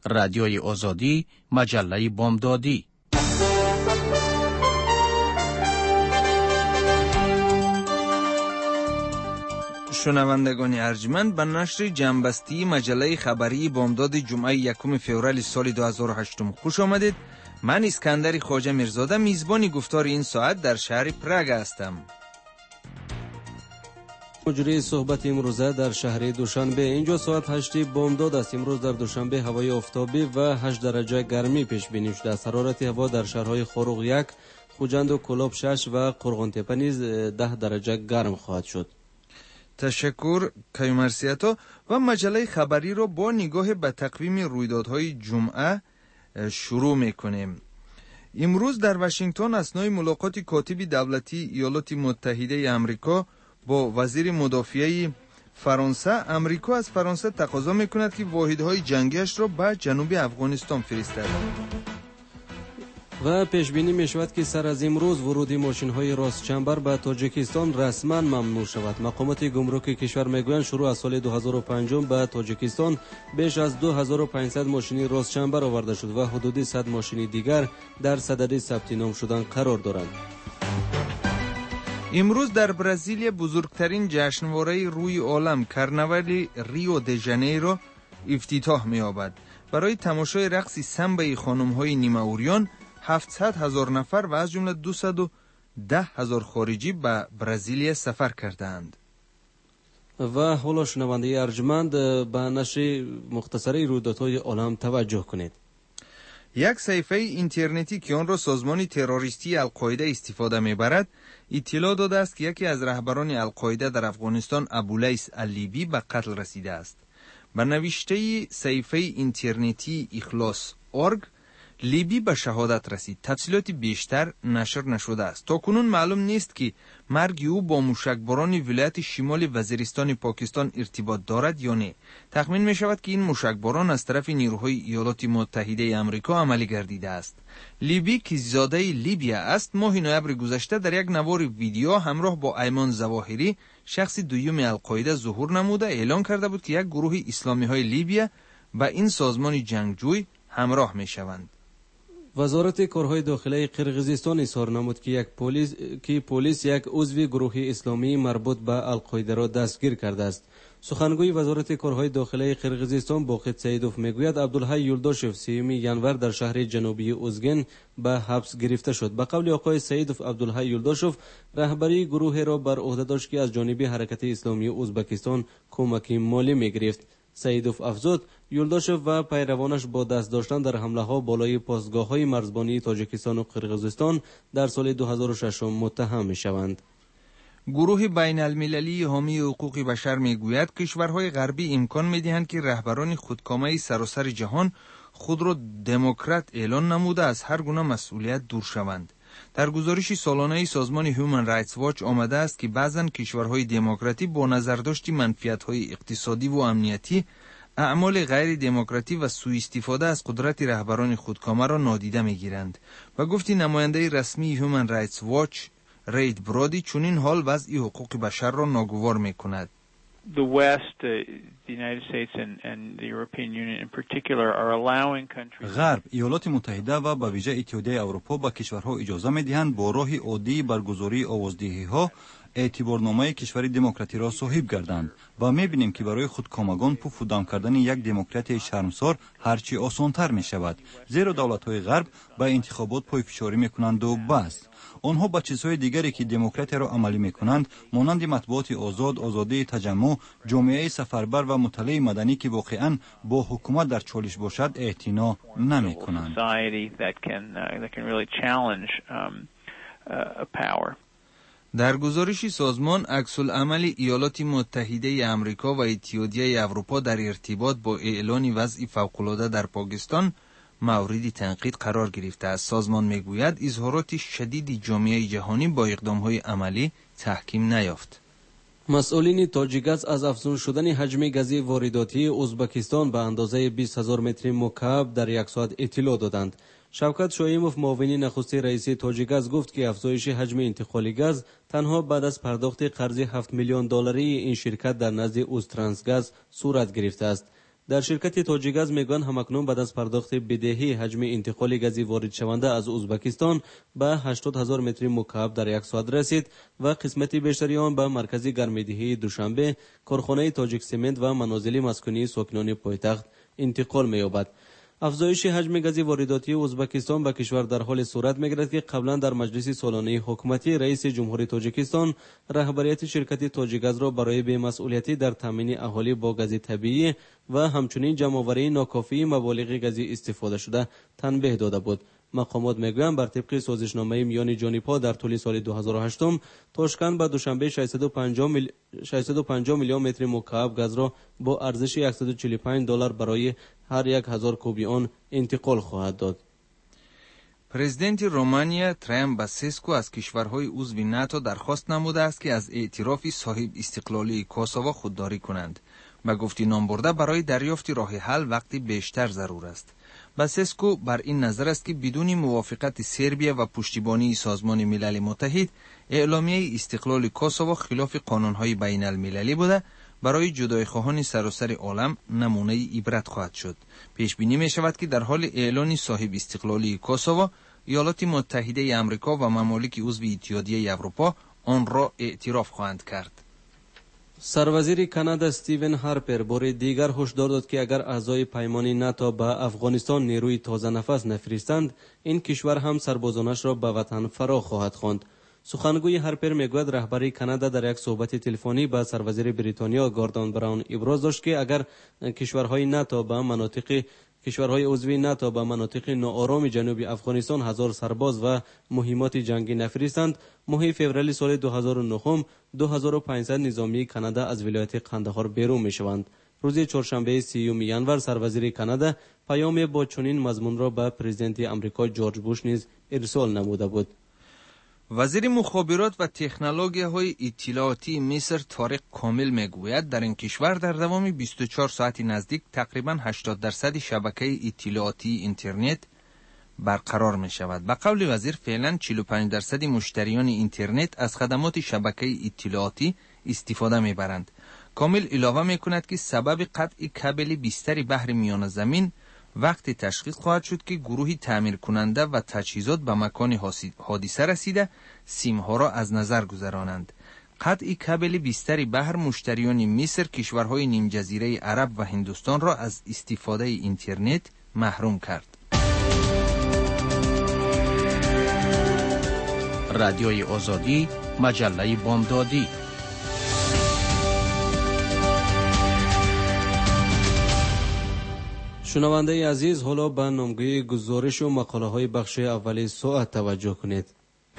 رادیوی آزادی، مجله بامدادی. شنوندگان ارجمند، به نشر جنبستی مجله خبری بامداد جمعه 1 فوریه سال 2008 خوش آمدید. من اسکندر خواجه میرزاده میزبان گفتار این ساعت در شهر پراگ هستم. مجری صحبت امروزه در شهر دوشنبه. اینجا ساعت 8 بامداد است. امروز در دوشنبه هوای آفتابی و 8 درجه گرمی پیش بینی شده است. حرارت هوا در شهرهای خوروغ 1، خوجند و کلاب 6 و قرغنتپه نیز 10 درجه گرم خواهد شد. تشکر کیومرسیاتو. و مجله خبری را با نگاه به تقویم رویدادهای جمعه شروع میکنیم. امروز در واشنگتن اثنای ملاقات کاتب دولتی ایالات متحده آمریکا با وزیر مدافعه فرانسه، آمریکا از فرانسه تقاضا میکند که واحدهای جنگیش را به جنوب افغانستان فرستد. و پیش بینی می شود که سر از امروز ورود ماشین های راست چنبر به تاجیکستان رسما ممنوع شود. مقامات گمرک کشور میگویند شروع از سال 2005 به تاجیکستان بیش از 2500 ماشین راست چنبر آورده شد و حدود 100 ماشین دیگر در صدد ثبت نام شدن قرار دارند. امروز در برزیل بزرگترین جشنواره روی عالم کرنوالی ریو د ژانیرو افتتاح می‌یابد. برای تماشای رقص سامبای خانم‌های نیمه‌اوریان 700,000 نفر و از جمله 210,000 خارجی به برزیل سفر کردند. و حالا شنونده ارجمند به نشر مختصری رویدادهای عالم توجه کنید. یک صفحه اینترنتی که آن را سازمان تروریستی القاعده استفاده می‌برد اطلاع داده است که یکی از رهبران القاعده در افغانستان ابولیس اللیبی به قتل رسیده است. به نوشته صفحه اینترنتی اخلاص.org لیبی به شهادت رسید. تفصیلات بیشتر نشر نشده است. تاکنون معلوم نیست که مرگ او با موشکباران ولایت شمال وزیرستان پاکستان ارتباط دارد یا نه. تخمین می شود که این موشکباران از طرف نیروهای ایالات متحده آمریکا عملی گردیده است. لیبی که زاده لیبیا است، ماه نوامبر گذشته در یک نوار ویدیو همراه با ایمان ظواهری، شخص دوم القاعده، ظهور نموده اعلان کرده بود که یک گروه اسلامی های لیبیا با این سازمان جنگجوی همراه می شوند. وزارت کارهای داخلی قرقیزستان اظهار نمود که پلیس یک عضو گروه اسلامی مربوط به القاعده را دستگیر کرده است. سخنگوی وزارت کارهای داخلی قرقیزستان باقر سیدوف میگوید عبدالحی یولداشف 3 ینور در شهر جنوبی اوزگن به حبس گرفته شد. به قول آقای سیدوف، عبدالحی یولداشف رهبری گروه را بر عهده داشت که از جانب حرکت اسلامی ازبکستان کمک مالی میگرفت. سیدوف افزود یولداشف و پیروانش با دست داشتن در حمله ها بالای پاسگاه های مرزبانی تاجیکستان و قرقیزستان در سال 2006 متهم می شوند. گروه بین المللی حامی حقوق بشر میگوید کشورهای غربی امکان میدهند که رهبران خودکامه سراسر جهان خود را دموکرات اعلان نموده از هر گونه مسئولیت دور شوند. در گزارش سالانه سازمان هیومن رایتس واچ آمده است که بعضن کشورهای دموکراتی با نظرداشت منفعت‌های اقتصادی و امنیتی اعمال غیر دموکراتی و سوء استفاده از قدرت رهبران خودکامه را نادیده میگیرند. و گفتی نماینده رسمی هیومن رایتس واچ رید برادی چنین حال وضع حقوق بشر را ناگوار میکند. The West, the United States and the European Union in particular are allowing countries. غرب، ایالات متحده و به ویژه اتحادیه اروپا به کشورها اجازه می‌دهند با راه عادی برگزاری آوازدهی‌ها اعتبارنامه کشور دموکراتی را صاحب گردند و می‌بینیم که برای خودکامگان پف و دم کردن یک دموکراتی شرمسار هرچی آسان‌تر می‌شود، زیرا دولت‌های غرب به انتخابات پایفشاری می‌کنند و بس. آنها با چیزهای دیگری که دموکراتی را عملی می‌کنند مانند مطبوعات آزاد، آزادی تجمع، جامعه سفربر و مطالعه مدنی که واقعاً با حکومت در چالش باشد اعتنا نمی‌کنند. در گزارش سازمان عکس‌العمل ایالات متحده آمریکا و اتحادیه اروپا در ارتباط با اعلان وضع فوق‌العاده در پاکستان مورد تنقید قرار گرفته است. سازمان میگوید اظهارات شدید جامعه جهانی با اقدام‌های عملی تحکیم نیافت. مسئولین تاجیک‌گاز از افزون شدن حجم گاز وارداتی ازبکستان به اندازه 20,000 متر مکعب در یک ساعت اطلاع دادند. شوکت شایموف معاون نخست رئیس تاجیک‌گاز گفت که افزایش حجم انتقال گاز تنها بعد از پرداخت قرض $7 میلیون این شرکت در نزد اوسترانسگاز صورت گرفته است. در شرکت تاجیکگاز میگویند همکنون بعد از پرداخت بدهی حجم انتقال گازی وارد شونده از ازبکستان به 80,000 متر مکعب در یک ساعت رسید و قسمت بیشتری آن به مرکز گرمایدهی دوشنبه، کارخانه تاجیک سمنت و منازل مسکونی ساکنان پایتخت انتقال می‌یابد. افزایش حجم گاز وارداتی ازبکستان به کشور در حال صورت می‌گیرد که قبلا در مجلس سالانه حکومتی رئیس جمهوری تاجیکستان رهبریت شرکت تاجیکگاز را برای بی‌مسئولیتی در تامین اهالی با گاز طبیعی و همچنین جمع‌آوری ناکافی مبالغ گازی استفاده شده تنبیه داده بود. مقامات میگویند بر طبق سازشنامه میان جانب‌ها در طول سال 2008 تاشکند به دوشنبه 650 میلیون متر مکعب گاز را با ارزش $145 برای هر 1000 کوبی آن انتقال خواهد داد. پرزیدنت رومانیا ترایم باسسکو از کشورهای عضو ناتو درخواست نموده است که از اعتراف صاحب استقلالی کوسوو خودداری کنند. به گفته نام برده برای دریافت راه حل وقتی بیشتر ضرور است. باسسکو بر این نظر است که بدون موافقت سربیا و پشتیبانی سازمان ملل متحد اعلامیه استقلال کوسوو خلاف قانون‌های بین المللی بوده برای جدایخواهان سراسر عالم نمونه عبرت خواهد شد. پیش بینی می شود که در حال اعلان صاحب استقلالی کوسوو ایالات متحده آمریکا و ممالک عضو اتحادیه اروپا آن را اعتراف خواهند کرد. سروزیر کانادا استیون هارپر بار دیگر هشدار داد که اگر اعضای پیمان ناتو به افغانستان نیروی تازه نفس نفرستند، این کشور هم سربازانش را به وطن فرا خواهد خواند. سخنگوی هارپر میگوید رهبر کانادا در یک صحبت تلفنی با سروزیر بریتانیا گاردون براون ابراز داشت که اگر کشورهای عضو ناتو به مناطق ناآرام جنوب افغانستان 1000 سرباز و مهمات جنگی نفرستند، ماه فوریه سال 2009 2500 نظامی کانادا از ولایت قندهار بیرون میشوند. روز چهارشنبه 30 ینور سروزیر کانادا پیام با چنین مضمون را به پرزیدنت آمریکا جورج بوش نیز ارسال نموده بود. وزیر مخابرات و تکنولوژی‌های اطلاعاتی مصر طارق کامل میگوید در این کشور در دوام 24 ساعت نزدیک تقریباً 80% شبکه اطلاعاتی اینترنت برقرار می شود. به قول وزیر فعلا 45% مشتریان اینترنت از خدمات شبکه اطلاعاتی استفاده می برند. کامل علاوه می کند که سبب قطع کابل بیستری بحر میان زمین وقتی تشخیص خواهد شد که گروهی تعمیر کننده و تجهیزات به مکان حادثه رسیده سیمها را از نظر گذرانند. قطع کابل بیستری بحر مشتریان مصر، کشورهای نیم جزیره عرب و هندوستان را از استفاده اینترنت محروم کرد. رادیوی آزادی، مجله بامدادی. شنونده عزیز، حالا به نامگوی گزارش و مقاله های بخش اولی ساعت توجه کنید.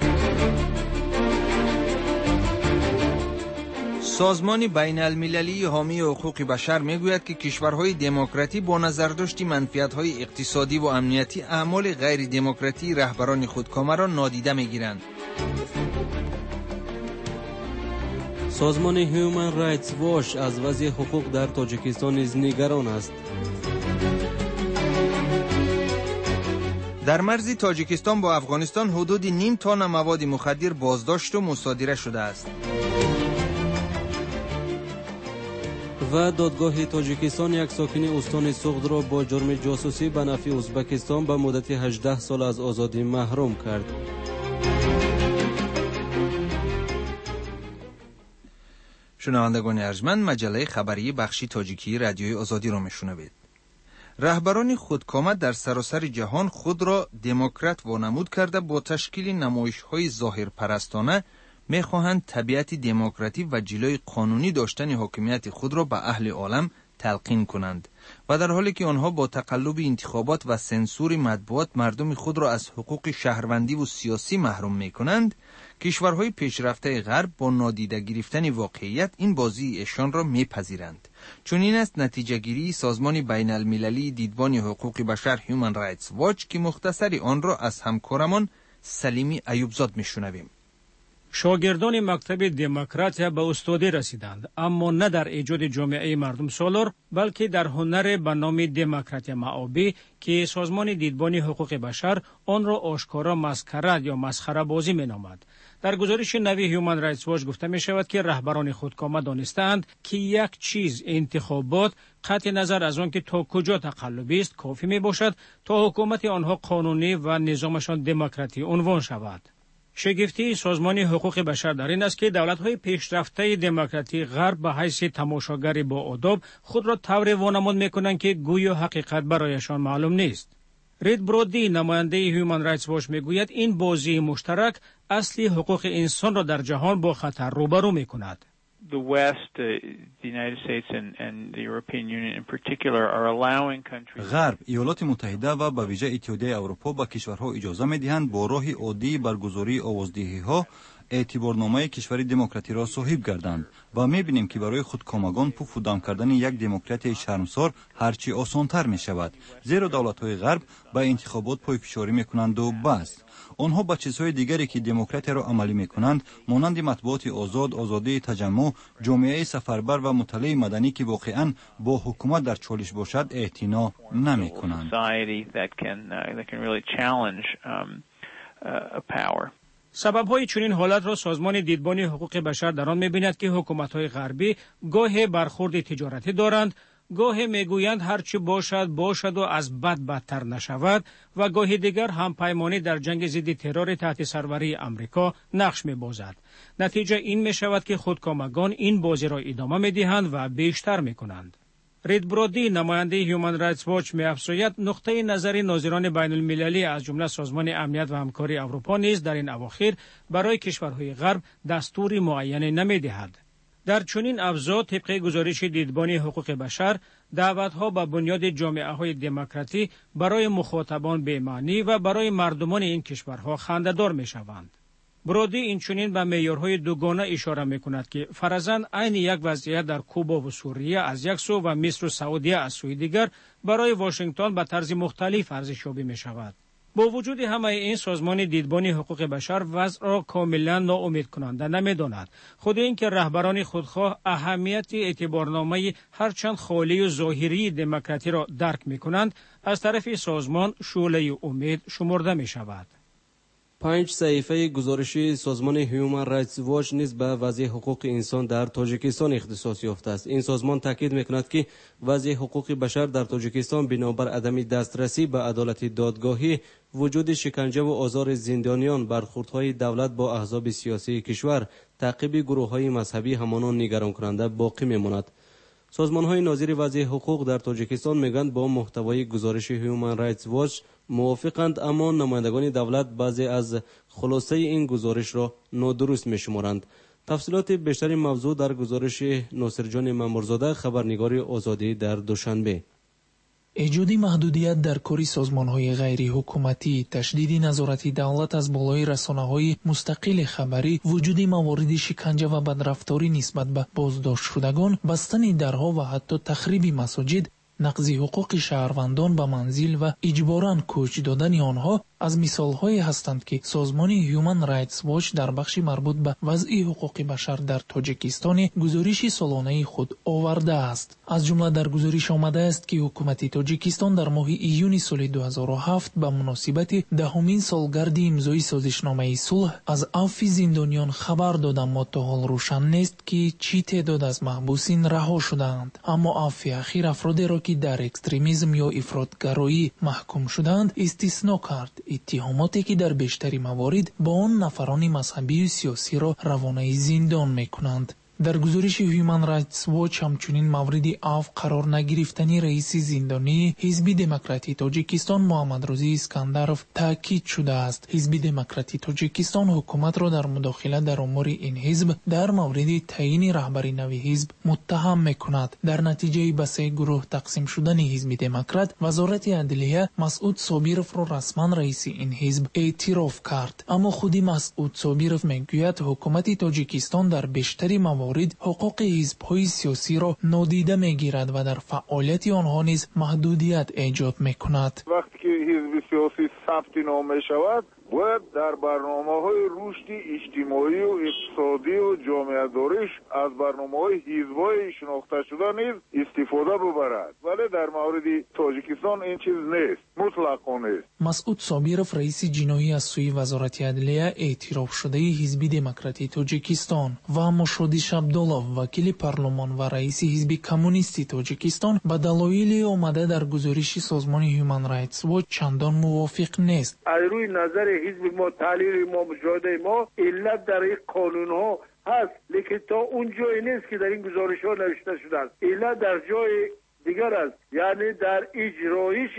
سازمان بین المللی حامی حقوق بشر میگوید که کشورهای دموکراتی با نظرداشت منفعت‌های اقتصادی و امنیتی اعمال غیر دموکراتی رهبران خودکامه را نادیده میگیرند. سازمان هیومن رایتس واچ از وضع حقوق در تاجیکستان نیز نگران است. در مرز تاجیکستان با افغانستان حدود نیم تن مواد مخدر بازداشت و مصادره شده است. و دادگاه تاجیکستان یک ساکن استان سوغد را با جرم جاسوسی به نفع ازبکستان به مدت 18 سال از آزادی محروم کرد. شنوندگان ارجمند، مجله خبری بخشی تاجیکی رادیوی آزادی را میشنوید. رهبران خودکامه در سراسر جهان خود را دموکرات وانمود کرده با تشکیل نمایش‌های ظاهرپرستانه می‌خواهند طبیعت دموکراتی و جلوی قانونی داشتن حاکمیت خود را به اهل عالم تلقین کنند و در حالی که آنها با تقلب انتخابات و سانسور مطبوعات مردم خود را از حقوق شهروندی و سیاسی محروم می‌کنند، کشورهای پیشرفته غرب با نادیده گرفتن واقعیت این بازی ایشان را میپذیرند. چون این است نتیجه گیری سازمان بین المللی دیدبان حقوق بشر هیومن رایتس واچ که مختصری آن را از همکارمان سلیمی ایوبزاد میشنویم. شاگردان مکتب دموکراتیا به استادی رسیدند، اما نه در ایجاد جامعه مردم سالار، بلکه در هنر به نام دموکراتیا معابی که سازمان دیدبان حقوق بشر آن را آشکارا مسکرت یا مسخره بازی می نامد. در گزارش نوی هیومن رایتس واچ گفته می شود که رهبران خودکامه دانستند که یک چیز انتخابات قطع نظر از آن که تا کجا تقلبی است کافی می باشد تا حکومت آنها قانونی و نظامشان دموکراتی عنوان شود. شگفتی سازمان حقوق بشر در این است که دولت‌های پیشرفته دموکراتی غرب به حیث تماشاگر با آداب خود را طوری وانمود می‌کنند که گویا حقیقت برایشان معلوم نیست. رید برودی نماینده هیومن رایتس واچ میگوید این بازی مشترک اصلی حقوق انسان را در جهان با خطر روبرو می‌کند. The West, the United States and the European Union in particular are allowing countries. غرب، ایالات متحده و به ویژه اتحادیه اروپا به کشورها اجازه می‌دهند با راه عادی برگزاری آوازدهی‌ها اعتبارنامه کشور دموکراتی را صاحب گردند و می‌بینیم که برای خودکامگان پوفودام کردن یک دموکراتی شرمسار هرچی آسان‌تر می‌شود، زیرا دولت‌های غرب به انتخابات پایفشاری می‌کنند و بس. آنها با چیزهای دیگری که دموکراتی را عملی می‌کنند مانند مطبوعات آزاد، آزادی تجمع، جامعه سفربر و مطالعه مدنی که واقعاً با حکومت در چالش باشد اعتنا نمی‌کنند. سبب‌های چنین حالت را سازمان دیدبان حقوق بشر در آن می‌بیند که حکومت‌های غربی گاه برخورد تجارتی دارند، گاه میگویند هرچی باشد و از بد بدتر نشود و گاه دیگر هم پیمانی در جنگ ضد ترور تحت سروری امریکا نقش می‌بازد. نتیجه این می‌شود که خودکامگان این بازی را ادامه می‌دهند و بیشتر می‌کنند. رید برودی نماینده هیومن رایتس واچ می‌افزاید نقطه نظر ناظران بین المللی از جمله سازمان امنیت و همکاری اروپا نیز در این اواخر برای کشورهای غرب دستوری معین نمی‌دهد. در چنین ابزار طبق گزارش دیدبان حقوق بشر دعوت‌ها به بنیاد جامعه‌های دموکراتی برای مخاطبان بی‌معنی و برای مردمان این کشورها خنده‌دار می‌شوند. برودی این چنین به معیارهای دوگانه اشاره می‌کند که فرضاً عین یک وضعیت در کوبا و سوریه از یک سو و مصر و سعودی از سوی دیگر برای واشنگتن به طرز مختلف ارزشیابی می‌شود. با وجود همه این سازمان دیدبان حقوق بشر وضع را کاملا ناامید کننده نمی‌داند. خود این که رهبران خودخواه اهمیت اعتبارنامه هرچند خالی و ظاهری دموکراتی را درک می‌کنند، از طرف سازمان شعله امید شمرده می‌شود. 5 صحیفه گزارشی سازمان هیومن رایتس واچ نیز به وضع حقوق انسان در تاجیکستان اختصاص یافته است. این سازمان تاکید می‌کند که وضع حقوق بشر در تاجیکستان بنابر عدم دسترسی به عدالت دادگاهی، وجود شکنجه و آزار زندانیان، برخوردهای دولت با احزاب سیاسی کشور، تعقیب گروه‌های مذهبی همانون نگران کننده باقی می‌ماند. سازمان‌های ناظر وضع حقوق در تاجیکستان میگویند با محتوای گزارش هیومن رایتس واچ موافقند، اما نمایندگان دولت بعضی از خلاصه این گزارش را نادرست می‌شمارند. تفصیلات بیشتر موضوع در گزارش ناصرجان مامورزاده، خبرنگار آزادی در دوشنبه. ایجاد محدودیت در کاری سازمان‌های غیر حکومتی، تشدید نظارت دولت از بالای رسانه‌های مستقل خبری، وجود موارد شکنجه و بدرفتاری نسبت به بازداشت شدگان، بستن درها و حتی تخریب مساجد، نقض حقوق شهروندان به منزل و اجباراً کوچ دادن آنها از مثال‌هایی هستند که سازمان هیومن رایتس واچ در بخش مربوط به وضع حقوق بشر در تاجیکستان گزارش سالانه خود آورده است. از جمله در گزارش آمده است که حکومت تاجیکستان در ماه ایون سال 2007 به مناسبت دهمین سالگرد امضای سازشنامه صلح از عفو زندانیان خبر داد، اما تا حال روشن نیست که چی تعداد از محبوسین رها شدند. اما عفو اخیر افرادی را که در اکستریمیسم یا افراطگرایی محکوم شدند استثنا کرد. اتهاماتی که در بیشتری موارد با آن نفران مذهبی و سیاسی را روانه زندان می‌کنند. در گزارش هیومن رایتس واچ همچنین مورد عفو قرار نگرفتنی رئیس زندانی حزب دموکراتی تاجیکستان محمد رضا اسکندرов تاکید شده است. حزب دموکراتی تاجیکستان حکومت را در مداخله در امور این حزب در مورد تعیین رهبر نوی حزب متهم می‌کند. در نتیجه به 3 گروه تقسیم شدن حزب دموکرات، وزارت عدلیه مسعود صابرov را رسما رئیس این حزب اعتراف کرد. اما خود مسعود صابرov میگوید حکومت تاجیکستان در بیشتری موارد حقوق حزب‌های سیاسی را نادیده می‌گیرد و در فعالیت آنها نیز محدودیت ایجاد می‌کند. وقتی که حزب سیاسی ثبت نام می‌شود، باید در برنامه‌های رشد اجتماعی و اقتصادی و جامعه‌داریش از برنامه‌های حزب‌های شناخته شده نیز استفاده ببرد، ولی در مورد تاجیکستان این چیز نیست، مطلقاً نیست. مسعود صابرов رئیس جناحی از سوی وزارت عدلیه اعتراف شده حزب دموکراتی تاجیکستان و مشودیش عبداللov وکیل پارلمان و رئیس حزب کمونیستی تاجیکستان به دلایل آمده در گزارش سازمان هیومن رایتس واچ چندان موافق نیست. از روی نظر حزب ما، تحلیل ما، مشاهده ما، علت در این قانون ها هست، لیکن تا اون جایی نیست که در این گزارش ها نوشته شده است. علت در جای دیگر است، یعنی در اجرایش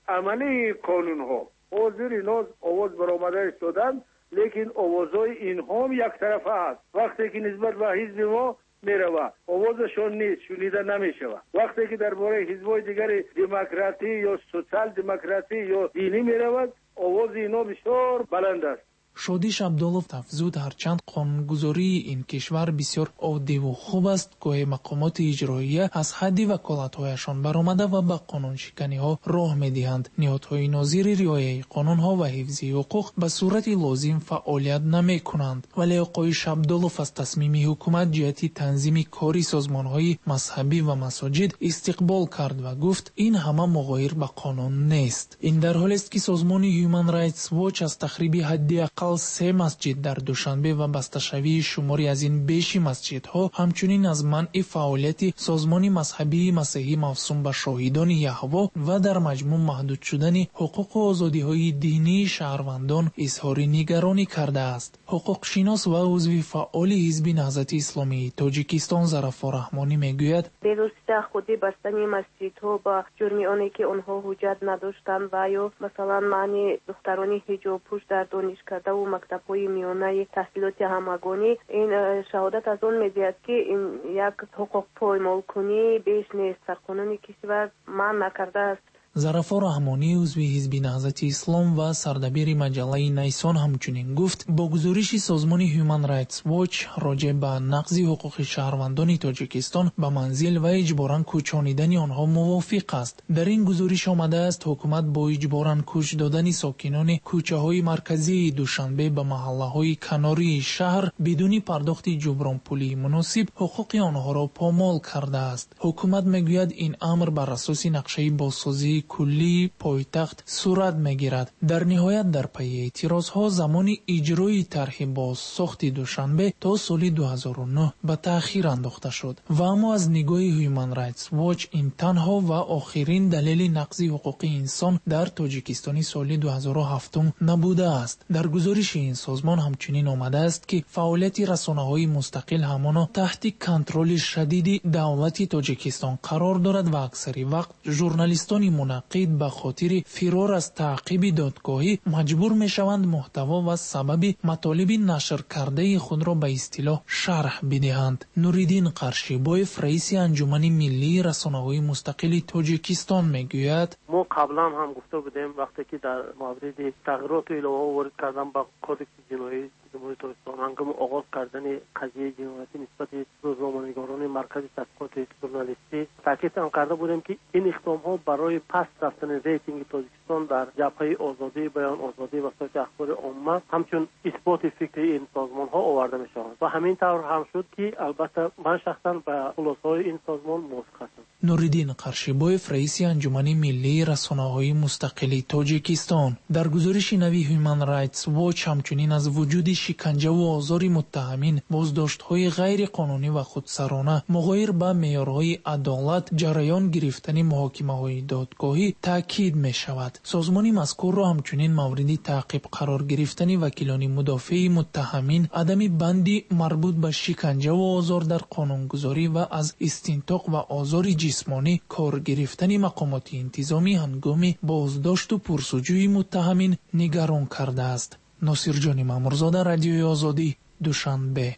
عملی قانون ها. حاضر اینا آواز برآمده ایستادند، لیکن آوازهای اینها هم یک طرفه است. وقتی که نسبت به حزب ما میرود آوازشان نیست، شنیده نمیشود. وقتی که درباره حزب‌های دیگر دموکراتی یا سوسیال دموکراتی یا دینی میرود آواز اینا بسیار بلند است. شودیش عبداللov افزود هرچند قانونگذاری این کشور بسیار عادی و خوب است، گاهی مقامات اجراییه از حد وکالت‌هایشان برآمده و به قانون شکنی‌ها راه می‌دهند. نهادهای ناظر رعایت قانون‌ها و حفظ حقوق به صورت لازم فعالیت نمی‌کنند. ولی آقای عبداللov از تصمیم حکومت جهت تنظیم کاری سازمان‌های مذهبی و مساجد استقبال کرد و گفت این همه مغایر به قانون نیست. این در حالی است که سازمان هیومن رایتس واچ از تخریب حداقل 3 مسجد در دوشنبه و بسته‌شوی شماری از این بیش مسجدها، همچنین از منع فعالیت سازمان مذهبی مسیحی موسوم به شاهدان یهوه و در مجموع محدود شدن حقوق و آزادی‌های دینی شهروندان اظهار نگرانی کرده است. حقوق شناس و عضو فعال حزب نهضت اسلامی تاجیکستان ظرفا رحمانی میگوید بروسته خودی بستن مسجدها با جرمی آنی که آنها حجت نداشتند و یا مثلا معنی دخترانی حجاب پوش در دانشکده و مکتب‌های میانه تحصیلات همگانی، این شهادت از آن می‌دهد که این یک حقوق پایمال کنی بیش نیست، در قانون کشور منع نکرده است. ظرفا رحمانی عضو حزب نهضت اسلام و سردبیر مجله نیسان همچنین گفت با گزارش سازمان هیومن رایتس واچ راجع به نقض حقوق شهروندان تاجیکستان به منزل و اجباراً کوچانیدن آنها موافق است. در این گزارش آمده است حکومت با اجباراً کوچ دادن ساکنان کوچه‌های مرکزی دوشنبه به محله‌های کناری شهر بدون پرداخت جبران پولی مناسب حقوق آنها را پامال کرده است. حکومت میگوید این امر بر اساس نقشه بازسازی کلی پایتخت صورت میگیرد. در نهایت در پی اعتراضها زمان اجرای طرح بازساخت دوشنبه تا سال 2009 به تأخیر انداخته شد و اما از نگاه هیومن رایتس واچ این تنها و آخرین دلیل نقض حقوق انسان در تاجیکستان سال 2007 نبوده است. در گزارش این سازمان همچنین آمده است که فعالیت رسانه‌های مستقل همانا تحت کنترل شدید دولت تاجیکستان قرار دارد و اکثر وقت ژورنالیستان منعقد به خاطر فرار از تعقیب دادگاهی مجبور میشوند محتوا و سبب مطالب نشر کرده خود را به اصطلاح شرح بدهند. نوریدین قرشیبایف رئیس انجمن ملی رسانه‌های مستقل تاجیکستان میگوید ما قبلا هم گفته بودیم وقتی که در مورد تغییرات الهه وارد کردن با کدکس جنایی جمهوری تاجیکستان هنگام آغاز کردن قضیه جنایتی نسبت روزنامه‌نگاران مرکز تحقیقات ژورنالیستی تاکید کرده بودیم که این اقدام‌ها برای پس رفتن ریتینگ تاجیکستان در جبهه آزادی بیان، آزادی وسایل اخبار عامه همچون اثبات فکر این سازمان‌ها آورده می‌شوند و همین طور هم شد که البته من شخصا به خلاصه‌های این سازمان موافق هستم. نوریدین قرشیبایف رئیس انجمن ملی رسانه‌های مستقل تاجیکستان در گزارش نوی هیومن رایتس واچ همچنین از وجود شکنجه و آزار متهمین، بازداشت‌های غیر قانونی و خودسرانه مغایر به معیارهای عدالت، جریان گرفتن محاکمه‌های دادگاهی تاکید می‌شود. سازمان مذکور را همچنین مورد تعقیب قرار گرفتن وکیلان مدافع متهمین، عدم بندی مربوط به شکنجه و آزار در قانونگذاری و از استنطاق و آزار جسمانی کار گرفتن مقامات انتظامی هنگام بازداشت و پرسجوی متهمین نگران کرده است. ناصر جان مامورزاده، رادیوی آزادی، دوشنبه.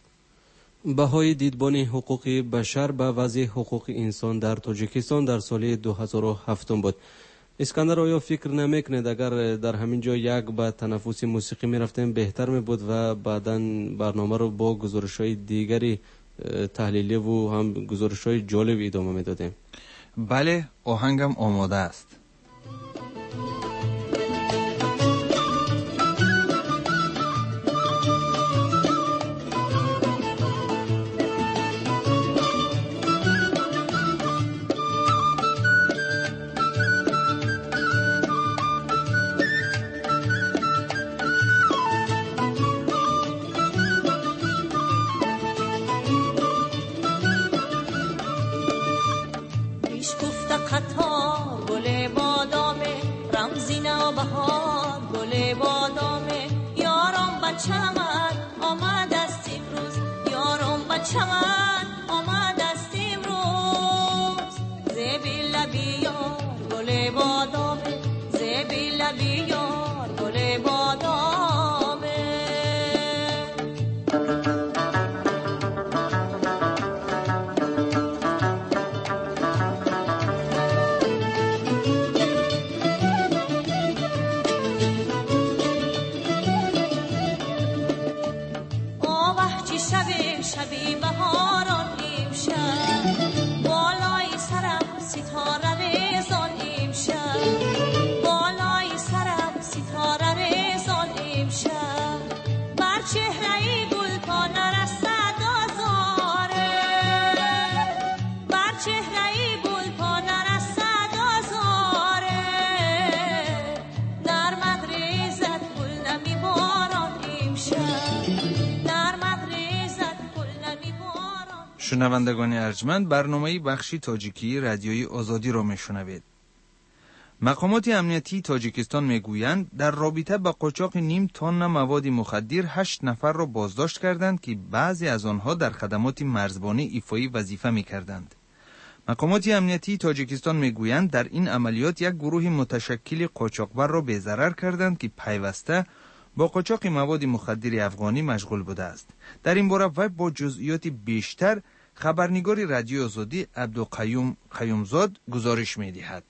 بهای دیدبان حقوق بشر به وضع حقوق انسان در تاجیکستان در سال 2007 بود. اسکندر آیا فکر نمیکنید اگر در همین جا یک به تنفس موسیقی میرفتیم بهتر می بود و بعداً برنامه رو با گزارش‌های دیگری تحلیلی و هم گزارش‌های جالب ادامه میدادیم؟ بله، آهنگم آماده است. بادامه زبی لبی یار گل بادامه آوه چی شبی بهاران امشب بالای سرم ستاره ریزان امشب بالای سرم ستاره ریزان امشب بر چهره گلپا نرسد آزاره بر چهره گلپا نرسد آزاره در مدرست گل نمی باران امشب در مدرست گل نمی باران. شنوندگان ارجمند، برنامه بخشی تاجیکی رادیوی آزادی را میشنوید. مقامات امنیتی تاجیکستان میگویند در رابطه با قاچاق نیم تن مواد مخدر 8 نفر را بازداشت کردند که بعضی از آنها در خدمات مرزبانی ایفای وظیفه میکردند. مقامات امنیتی تاجیکستان میگویند در این عملیات یک گروه متشکل قاچاقبر را بی‌ضرر کردند که پیوسته با قاچاق مواد مخدر افغانی مشغول بوده است. در این باره و با جزئیات بیشتر خبرنگار رادیو آزادی عبدالقیوم قیومزاد گزارش می‌دهد.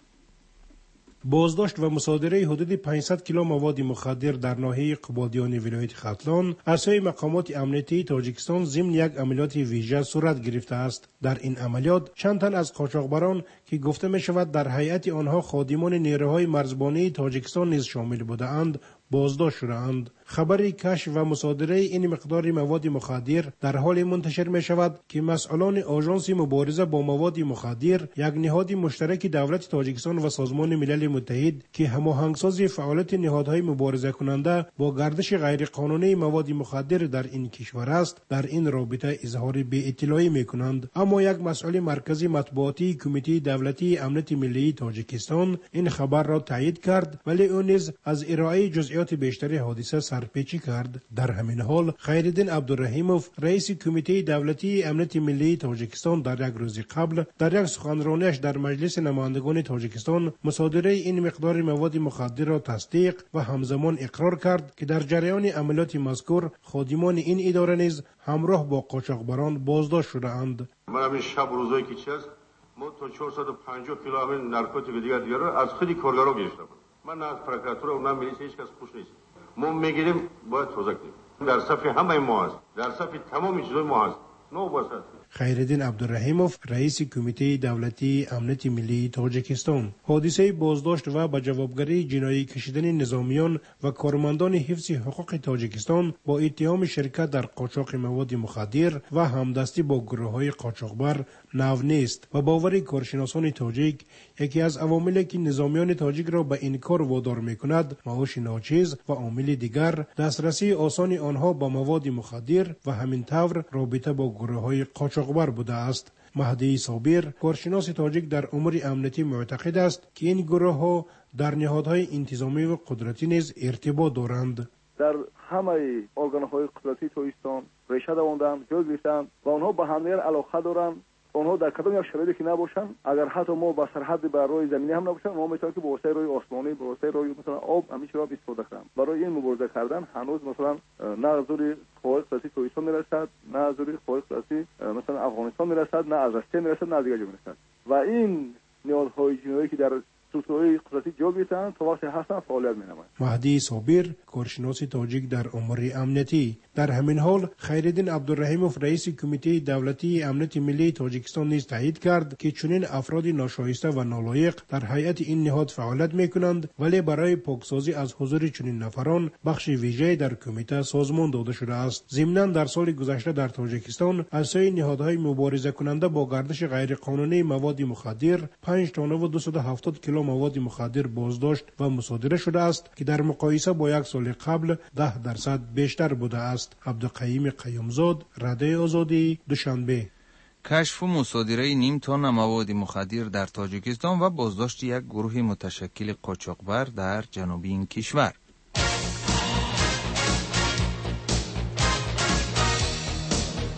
بازداشت و مصادره حدود 500 کیلو مواد مخدر در ناحیه قبادیان ولایت ختلان از سوی مقامات امنیتی تاجیکستان ضمن یک عملیات ویژه صورت گرفته است. در این عملیات چند تن از قاچاقبران که گفته می شود در هیئت آنها خادمان نیروهای مرزبانی تاجیکستان نیز شامل بودند بازداشت شدند. خبری کشف و مصادره این مقدار مواد مخدر در حال منتشر می شود که مسئولان آژانس مبارزه با مواد مخدر، یک نهاد مشترک دولت تاجیکستان و سازمان ملل متحد که هماهنگساز فعالیت نهادهای مبارزه کننده با گردش غیرقانونی مواد مخدر در این کشور است، در این رابطه اظهار بی اطلاعی می کنند. اما یک مسئول مرکزی مطبوعاتی کمیته دولتی امنیت ملی تاجیکستان این خبر را تایید کرد، ولی او نیز از ارائه جزئیات بیشتر حادثه سرپیچی کرد. در همین حال خیرالدین عبدالرحیموف رئیس کمیته دولتی امنیت ملی تاجیکستان در یک روز قبل در یک سخنرانیش در مجلس نمایندگان تاجیکستان مصادره این مقدار مواد مخدر را تصدیق و همزمان اقرار کرد که در جریان عملیات مذکور خادمان این اداره نیز همراه با قاچاقبران بازداشت شده‌اند. من همین شب روزایی که چیست ما تا 450 کیلو همین نارکوتیک دیگر رو از خودی کارگرا گرفتم. من نه از پروکراتور و نه میلیس هیچ کس خوش نیست. ما میگیریم باید توزیع کنیم. در صف همه ما هست. در صف تمام چیزای ما هست. نو واسط. خیرالدین عبدالرحیموف رئیس کمیته دولتی امنیت ملی تاجیکستان حادثه بازداشت و به جوابگری جنایی کشیدن نظامیان و کارمندان حفظ حقوق تاجیکستان با اتهام شرکت در قاچاق مواد مخدر و همدستی با گروه‌های قاچاقبر نو نیست و باور کارشناسان تاجیک یکی از عواملی که نظامیان تاجیک را به این کار وادار می‌کند معاش ناچیز و عامل دیگر دسترسی آسان آنها با مواد مخدر و همین طور رابطه با گروه‌های قاچاقبر بوده است. مهدی صابر کارشناس تاجیک در امور امنیتی معتقد است که این گروه‌ها در نهادهای انتظامی و قدرتی نیز ارتباط دارند. در همه ارگان‌های قدرتی تاجیکستان ریشه دواندند، جای گرفتند و آنها به همدیگر علاقه دارند. آنها در کدام یک شرایطی که نباشند، اگر حتی ما با سرحد بر روی زمینی هم نباشند، ما میتونیم که با وسایل روی آسمانی، با وسایل روی مثلا آب همیشه را استفاده کنیم. برای این مبارزه کردن هنوز مثلا نه از روی قوای قدرتی تاجیکستان میرسد، نه از روی قوای قدرتی مثلا افغانستان میرسد، نه از روسیه میرسد، نه از دیگر جا میرسد. و این نیازهای جنایی که در سوسوی قدرتی جا بیتن تا وقتی هستن فعالیت می‌نمایند. مهدی صابر کارشناس تاجیک در امور امنیتی در همین حال خیرالدین عبدالرحیموف رئیس کمیته دولتی امنیت ملی تاجیکستان نیز تایید کرد که چنین افراد ناشایسته و نالایق در هیئت این نهاد فعالیت می‌کنند، ولی برای پاکسازی از حضور چنین نفران بخش ویژه در کمیته سازمان داده شده است. ضمناً در سال گذشته در تاجیکستان از سوی نهادهای مبارزه کننده با گردش غیرقانونی مواد مخدر 5 تن و 270 کیلو مواد مخدر بازداشت و مصادره شده است که در مقایسه با یک سال قبل 10% بیشتر بوده است. عبدالقیوم قیومزاد، رادیو آزادی، دوشنبه. کشف و مصادره نیم تن مواد مخدر در تاجیکستان و بازداشت یک گروه متشکل قاچاقبر در جنوب این کشور.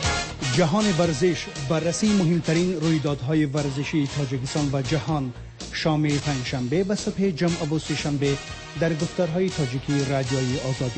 جهان ورزش بررسی مهمترین رویدادهای ورزشی تاجیکستان و جهان شام پنجشنبه و صبح جمعه و سه‌شنبه در گفتارهای تاجیکی رادیوی آزادی.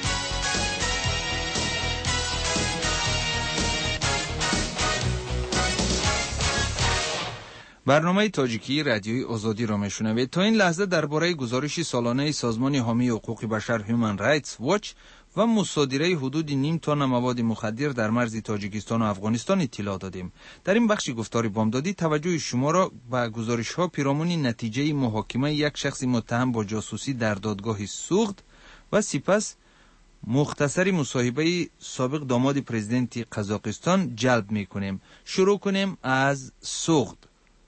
برنامه تاجیکی رادیوی آزادی را میشنوید. تا این لحظه درباره گزارش سالانه سازمان حامی حقوق بشر هیومن رایتس واچ و مصادره حدود 0.5 تن مواد مخدر در مرز تاجیکستان و افغانستان اطلاع دادیم. در این بخش گفتار بامدادی توجه شما را به گزارش‌ها پیرامون نتیجه محاکمه یک شخص متهم با جاسوسی در دادگاه سوغد و سپس مختصری مصاحبه سابق داماد پرزیدنت قزاقستان جلب می‌کنیم. شروع کنیم از سوغد.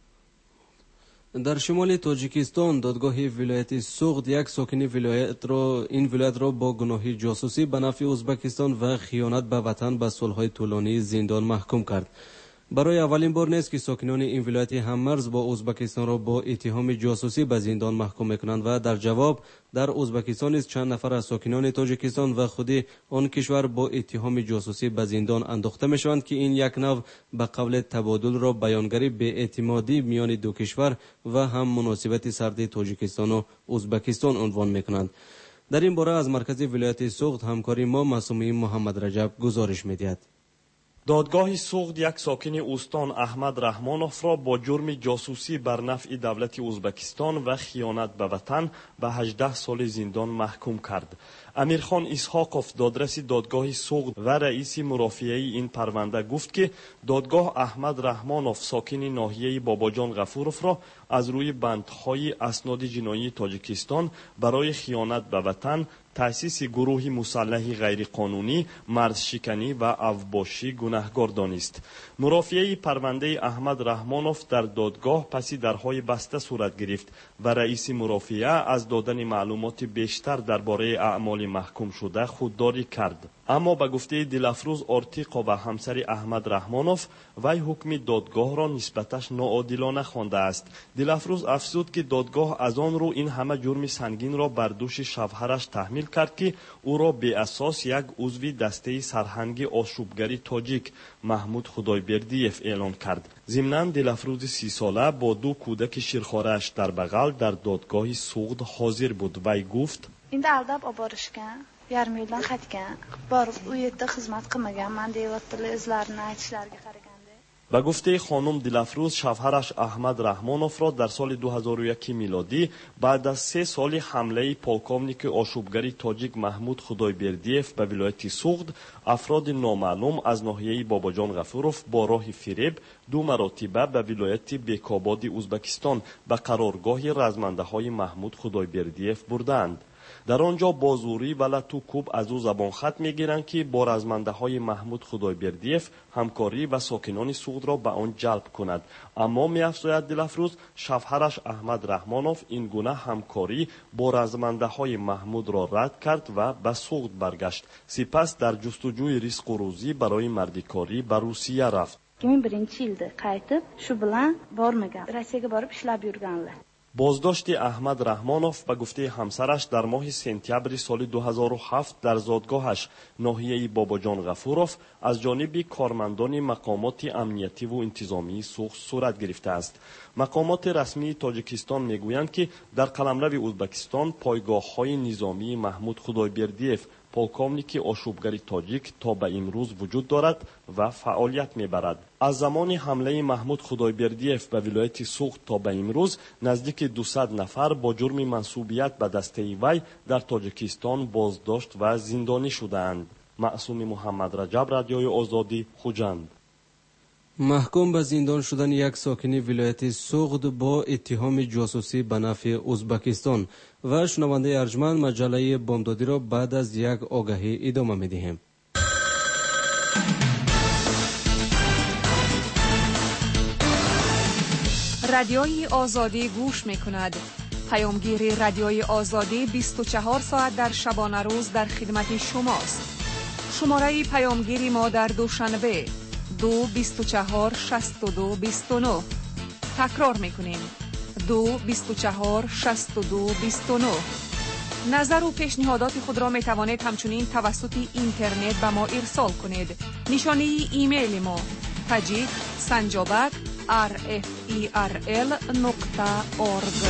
در شمال تاجیکستان دادگاه ولایت سوغد یک ساکن این ولایت را با گناه جاسوسی به نفع ازبکستان و خیانت به وطن به سالهای طولانی زندان محکوم کرد. برای اولین بار نیست که ساکنان این ولایت هممرز با ازبکستان را با اتهام جاسوسی به زندان محکوم میکنند و در جواب در ازبکستان نیز چند نفر از ساکنان تاجیکستان و خود آن کشور با اتهام جاسوسی به زندان انداخته میشوند که این یک نوع به قول تبادل را بیانگری به اعتمادی میان دو کشور و هم مناسبت سرد تاجیکستان و ازبکستان عنوان میکنند. در این باره از مرکز ولایت سوغد همکاری ما معصومی محمد رجب گزارش میدهد. دادگاه سوغد یک ساکن استان احمد رحمانوف را با جرم جاسوسی بر نفع دولت ازبکستان و خیانت به وطن به 18 سال زندان محکوم کرد. امیرخان اسحاقوف دادرس دادگاه سوغد و رئیس مرافعه این پرونده گفت که دادگاه احمد رحمانوف ساکن ناحیه باباجان غفوروف را از روی بندهای اسناد جنایی تاجیکستان برای خیانت به وطن، تأسیس گروهی مسلح غیرقانونی، مرزشکنی و اوباشی گناهکار دانست. مرافعه پرونده احمد رحمانوف در دادگاه پس درهای بسته صورت گرفت و رئیس مرافعه از دادن معلومات بیشتر درباره اعمال محکوم شده خودداری کرد. اما به گفته دلافروز آرتیقا و همسر احمد رحمانوف وی حکم دادگاه را نسبتش ناعادلانه خوانده است. دلافروز افزود که دادگاه از آن رو این همه جرم سنگین را بر دوش شوهرش تحمیل کرد که او را به اساس یک عضو دسته سرهنگ آشوبگری تاجیک محمود خدایبردیف اعلان کرد. ضمناً دلافروز 30 ساله با 2 کودک شیرخواره‌اش در بغل در دادگاه سوغد حاضر بود. وی گفت: این aldab olib borishgan, yarim yo'ldan qaytgan, borib u yerda xizmat qilmaganman deyaptilar o'zlarini aytishlariga qaraganda. به گفته خانم دلافروز شوهرش احمد رحمانوف را در سال 2001 میلادی بعد از 3 سال حمله پولکوونیک آشوبگری تاجیک محمود خدایبردیف به ولایت سوغد افراد نامعلوم از ناحیه باباجان غفوروف با راه فریب 2 مرتبه به ولایت بیکاباد ازبکستان به قرارگاه رزمنده‌های محمود خدایبردیف بردند. در آنجا با زوری و لطوکوب از او زبان خط میگیرند که با رزمنده‌های محمود خدایبردیف همکاری و ساکنان سوغد را به آن جلب کند. اما می‌افزاید دلافروز شوهرش احمد رحمانوف این گونه همکاری با رزمنده‌های محمود را رد کرد و به سوغد برگشت. سپس در جستجوی رزق و روزی برای مردکاری به روسیه رفت. 2001 yilda qaytib shu bilan bormagan. Rossiyaga borib ishlab yurganlar. بازداشت احمد رحمانوف به گفته همسرش در ماه سپتامبر سال 2007 در زادگاهش ناحیه باباجان غفوروف از جانب کارمندان مقامات امنیتی و انتظامی سوغد صورت گرفته است. مقامات رسمی تاجیکستان میگویند که در قلمرو ازبکستان پایگاه‌های نظامی محمود خدایبردیف پولکوونیک آشوبگری تاجیک تا به امروز وجود دارد و فعالیت میبرد. از زمان حمله محمود خدایبردیف به ولایت سوغد تا به امروز نزدیک 200 نفر با جرم منسوبیت به دسته وی در تاجیکستان بازداشت و زندانی شدند. معصوم محمد رجب، رادیوی آزادی، خوجند. محکوم به زندان شدن یک ساکن ولایت سوغد با اتهام جاسوسی به نفع ازبکستان. و شنونده ارجمند مجله بامدادی را بعد از یک آگهی ادامه می‌دهیم. رادیوی آزادی گوش می‌کند. پیامگیر رادیوی آزادی 24 ساعت در شبانه روز در خدمت شماست. شماره پیامگیری ما در دوشنبه 224 62 29. تکرار می‌کنیم 224 62 29. نظر و پیشنهادات خود را می توانید همچنین توسط اینترنت به ما ارسال کنید. نشانی ایمیل ما tajik sanjobak rferl.org.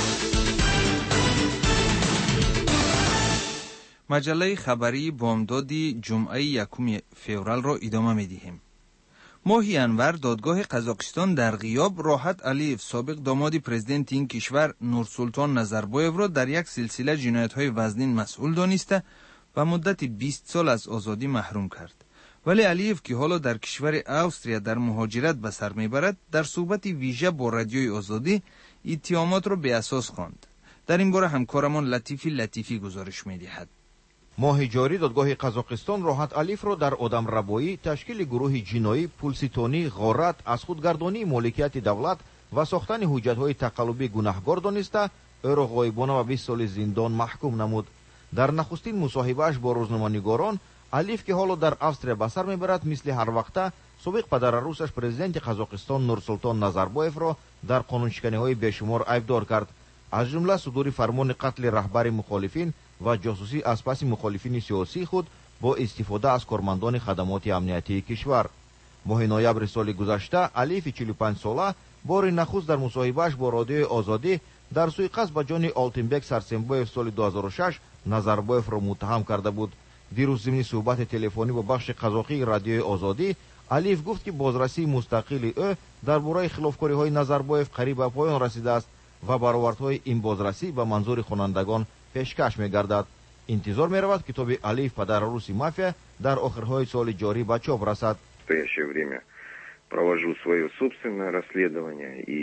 مجله خبری بامدادی جمعه 1 فوریه را ادامه می‌دهیم. ماهی انور دادگاه قزاقستان در غیاب راحت علیف سابق داماد پرزیدنت این کشور نورسلطان نظربایف را در یک سلسله جنایت‌های وزنین مسئول دانسته و مدت 20 سال از آزادی محروم کرد. ولی علیف که حالا در کشور استرالیا در مهاجرت به سر میبرد در صحبت ویژه با رادیوی آزادی اتهامات را به اساس خواند. در این باره همکارمان لطیفی گزارش می‌دهد. ماه جاری دادگاه قزاقستان راحت علیف را در آدمربایی، تشکیل گروه جنایی، پولستانی، غارت، از خودگردانی مالکیت دولت و ساختن حجت‌های تقلبی گناهکار دانسته او را غایبانه و 20 سال زندان محکوم نمود. در نخستین مصاحبه‌اش با روزنامه‌نگاران، علیف که حالا در استرالیا به سر میبرد مثل هر وقته سابق پدر عروسش پرزیدنت قزاقستان نورسلطان نظربایف را در قانونشکنی‌های بیشمار ایبدار کرد، از جمله صدور فرمان قتل رهبر مخالفین و جاسوسی از پس مخالفین سیاسی خود با استفاده از کارمندان خدمات امنیتی کشور. ماه نوامبر سال گذشته علیف 45 ساله بار نخست در مصاحبه‌اش با رادیوی آزادی در سوءقصد به جان آلتینبک سرسنبایف سال 2006 نظربایف را متهم کرده بود. دیروز ضمن صحبت تلفنی با بخش قزاقی رادیوی آزادی، علیف گفت که بازرسی مستقل او درباره خلافکاری‌های نظربایف قریب به پایان رسیده است و برآوردهای این بازرسی به منظور خوانندگان پیشکش می‌گردد. انتظار می‌رود کتاب علیف پدر عروسی مافیا در آخرهای سال جاری به چاپ رسد. В настоящее время провожу свое собственное расследование и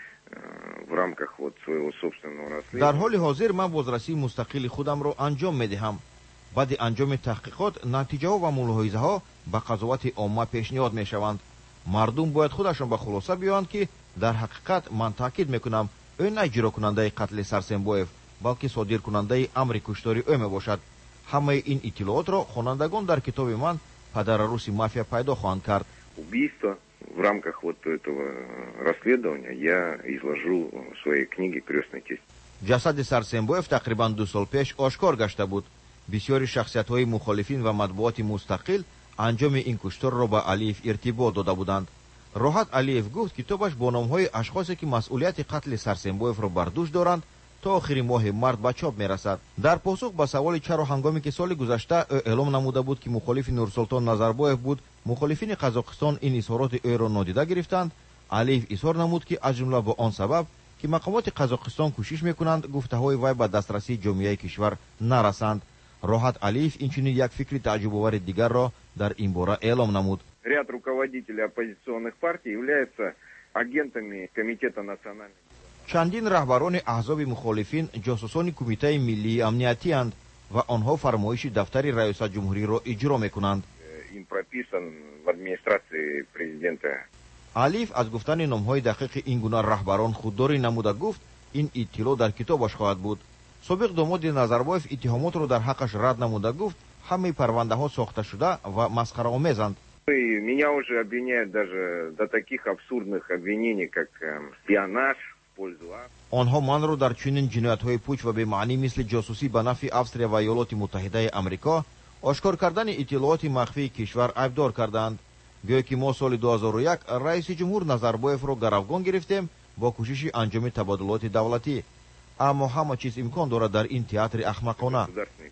в рамках вот своего собственного расследования. در حال حاضر من بازرسی مستقل خودم را انجام می‌دهم. بعد انجام تحقیقات نتیجه ها و ملاحظه ها به قضاوت عامه پیشنهاد می‌شوند. مردم باید خودشان به خلاصه بیایند که در حقیقت من تاکید می‌کنم او نه اجرا کننده قتل سرسنبایف بلکه صادر کننده امر کشتاری او میباشد. همه این اطلاعات را خوانندگان در کتاب من پدر عروس مافیا پیدا خواهند کرد. Убийство в рамках вот этого расследования я изложу в своей книге «Крестный тесть». جسد سرسنبایف تقریبا 2 سال پیش آشکار گشته بود. بسیاری شخصیت‌های مخالفین و مطبوعات مستقل انجام این کشتار را به علیف ارتباط داده بودند. راحت علیف گفت کتابش با نام‌های اشخاصی که مسئولیت قتل سرسنبایف را بر دوش دارند تا آخر ماه مارس به چاپ می‌رسد. در پاسخ به سوال چرا هنگامی که سال گذشته او اعلام نموده بود که مخالف نورسلطان نظربایف بود، مخالفین قزاقستان این اظهارات او را نادیده گرفتند، علیف اظهار نمود که از جمله با آن سبب که مقامات قزاقستان کوشش می‌کنند گفته‌های وی به دسترسی جامعه کشور نرسند. راحت علیف اینچنین یک فکر تعجب‌آور دیگر را در این باره اعلام نمود. Ряд руководителей оппозиционных партий являются агентами Комитета национальной. چندین رهبران احزاب مخالفین جاسوسان کمیته ملی امنیتی اند و آنها فرمایش دفتر رئیس جمهوری را اجرا می‌کنند. Им прописан в администрации президента. علیف از گفتن نام‌های دقیق این گونه رهبران خودداری نموده گفت این اطلاع در کتابش خواهد بود. سابق داماد نظربایف اتهامات را در حقش رد نموده گفت همه پرونده‌ها ساخته شده و مسخره‌آمیزند. Меня уже обвиняют даже до таких абсурдных обвинений, как шпионаж в пользу. آنها من را در چنین جنایت‌های پوچ و بی‌معنی مثل جاسوسی به نفع استرالیا و ایالات متحده آمریکا، آشکار کردن اطلاعات مخفی کشور ایبدار کردند. گویا که ما سال 2001 رئیس جمهور نظربایف را گروگان گرفتیم با کوشش انجام تبادلات دولتی. اما همه چیز امکان دارد در این تئاتر احمقانه.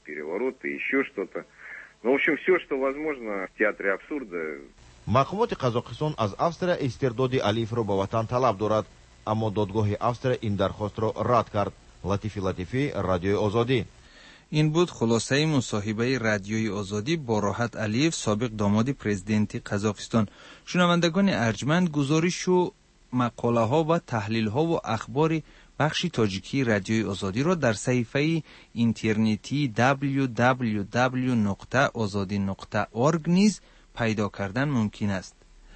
Ну, в общем, все, что возможно в театре абсурда. مقامات قزاقستان از استرالیا استرداد علیف را به وطن طلب دارد، اما دادگاه استرالیا این درخواست را رد کرد. لطیفی رادیوی آزادی. این بود خلاصه مصاحبه رادیوی آزادی با راحت علیف سابق داماد پرزیدنت قزاقستان. شنوندگان ارجمند، گزارش و مقاله ها و تحلیل ها و اخبار بخش تاجیکی رادیوی آزادی را در صفحه اینترنتی www.azadi.org نیز پیدا کردن ممکن است.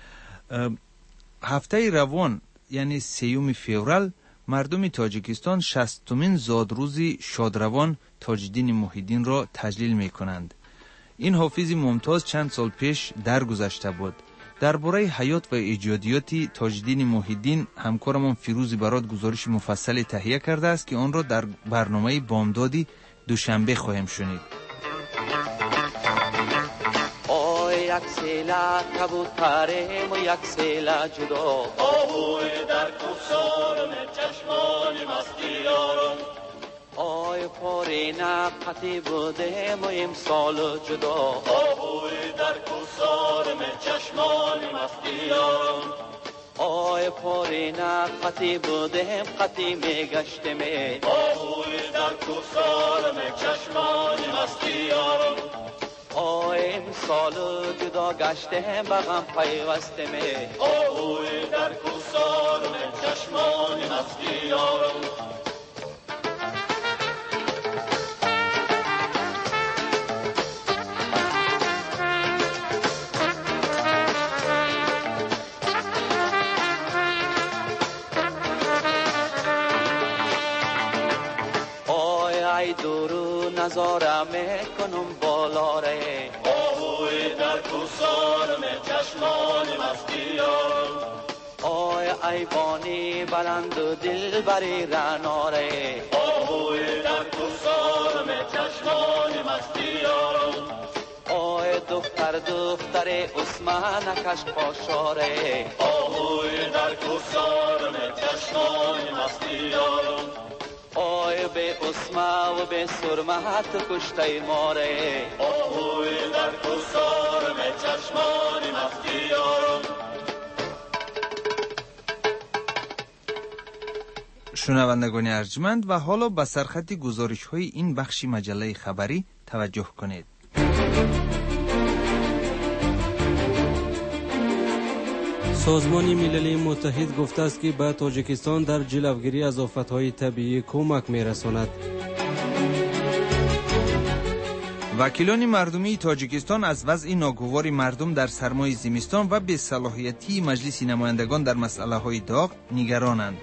هفته روان یعنی 3 فوریه مردم تاجیکستان 60مین زادروز شادروان تاج‌الدین محی‌الدین را تجلیل می کنند. این حافظ ممتاز چند سال پیش درگذشته بود. درباره حیات و ایجادیات تاج‌الدین محی‌الدین همکارمان فیروز برات گزارش مفصل تهیه کرده است که آن را در برنامه بامدادی دوشنبه خواهیم شنید. آی یک سیله کبوتریم و یک سیله جدا آهوی در کوسارم چشمان مستی یارم آی پارینه قطی بودیم و امسال جدا آهوی در کوسارم چشمان مستی یارم آی پارینه قطی بودیم قطی میگشتیم آهوی در کوسارم چشمان مستی یارم آی امسال جدا گشتیم بغم پیوستیم آهوی در کوسارم چشمان مستی یارم ای دورو نظاره میکنم بالا ره آهوی در کوسارم چشمان مستی یارم آی ای بانی بلند و دل بری رناره آهوی در کوسارم چشمان مستی یارم آی دختر عثمان کش پاشاره آهوی در کوسارم چشمان مستی یارم آی به اسما و به سرمه تو کشته ماره آهوی در کوسارم چشمان مستی یارم شنوندگان ارجمند و حالا به سرخط گزارش های این بخش مجله خبری توجه کنید. سازمان ملل متحد گفته است که به تاجیکستان در جلوگیری از آفت‌های طبیعی کمک می‌رساند. وکیلان مردمی تاجیکستان از وضع ناگوار مردم در سرمای زمستان و بی‌صلاحیتی مجلس نمایندگان در مسئله‌های داغ نگرانند.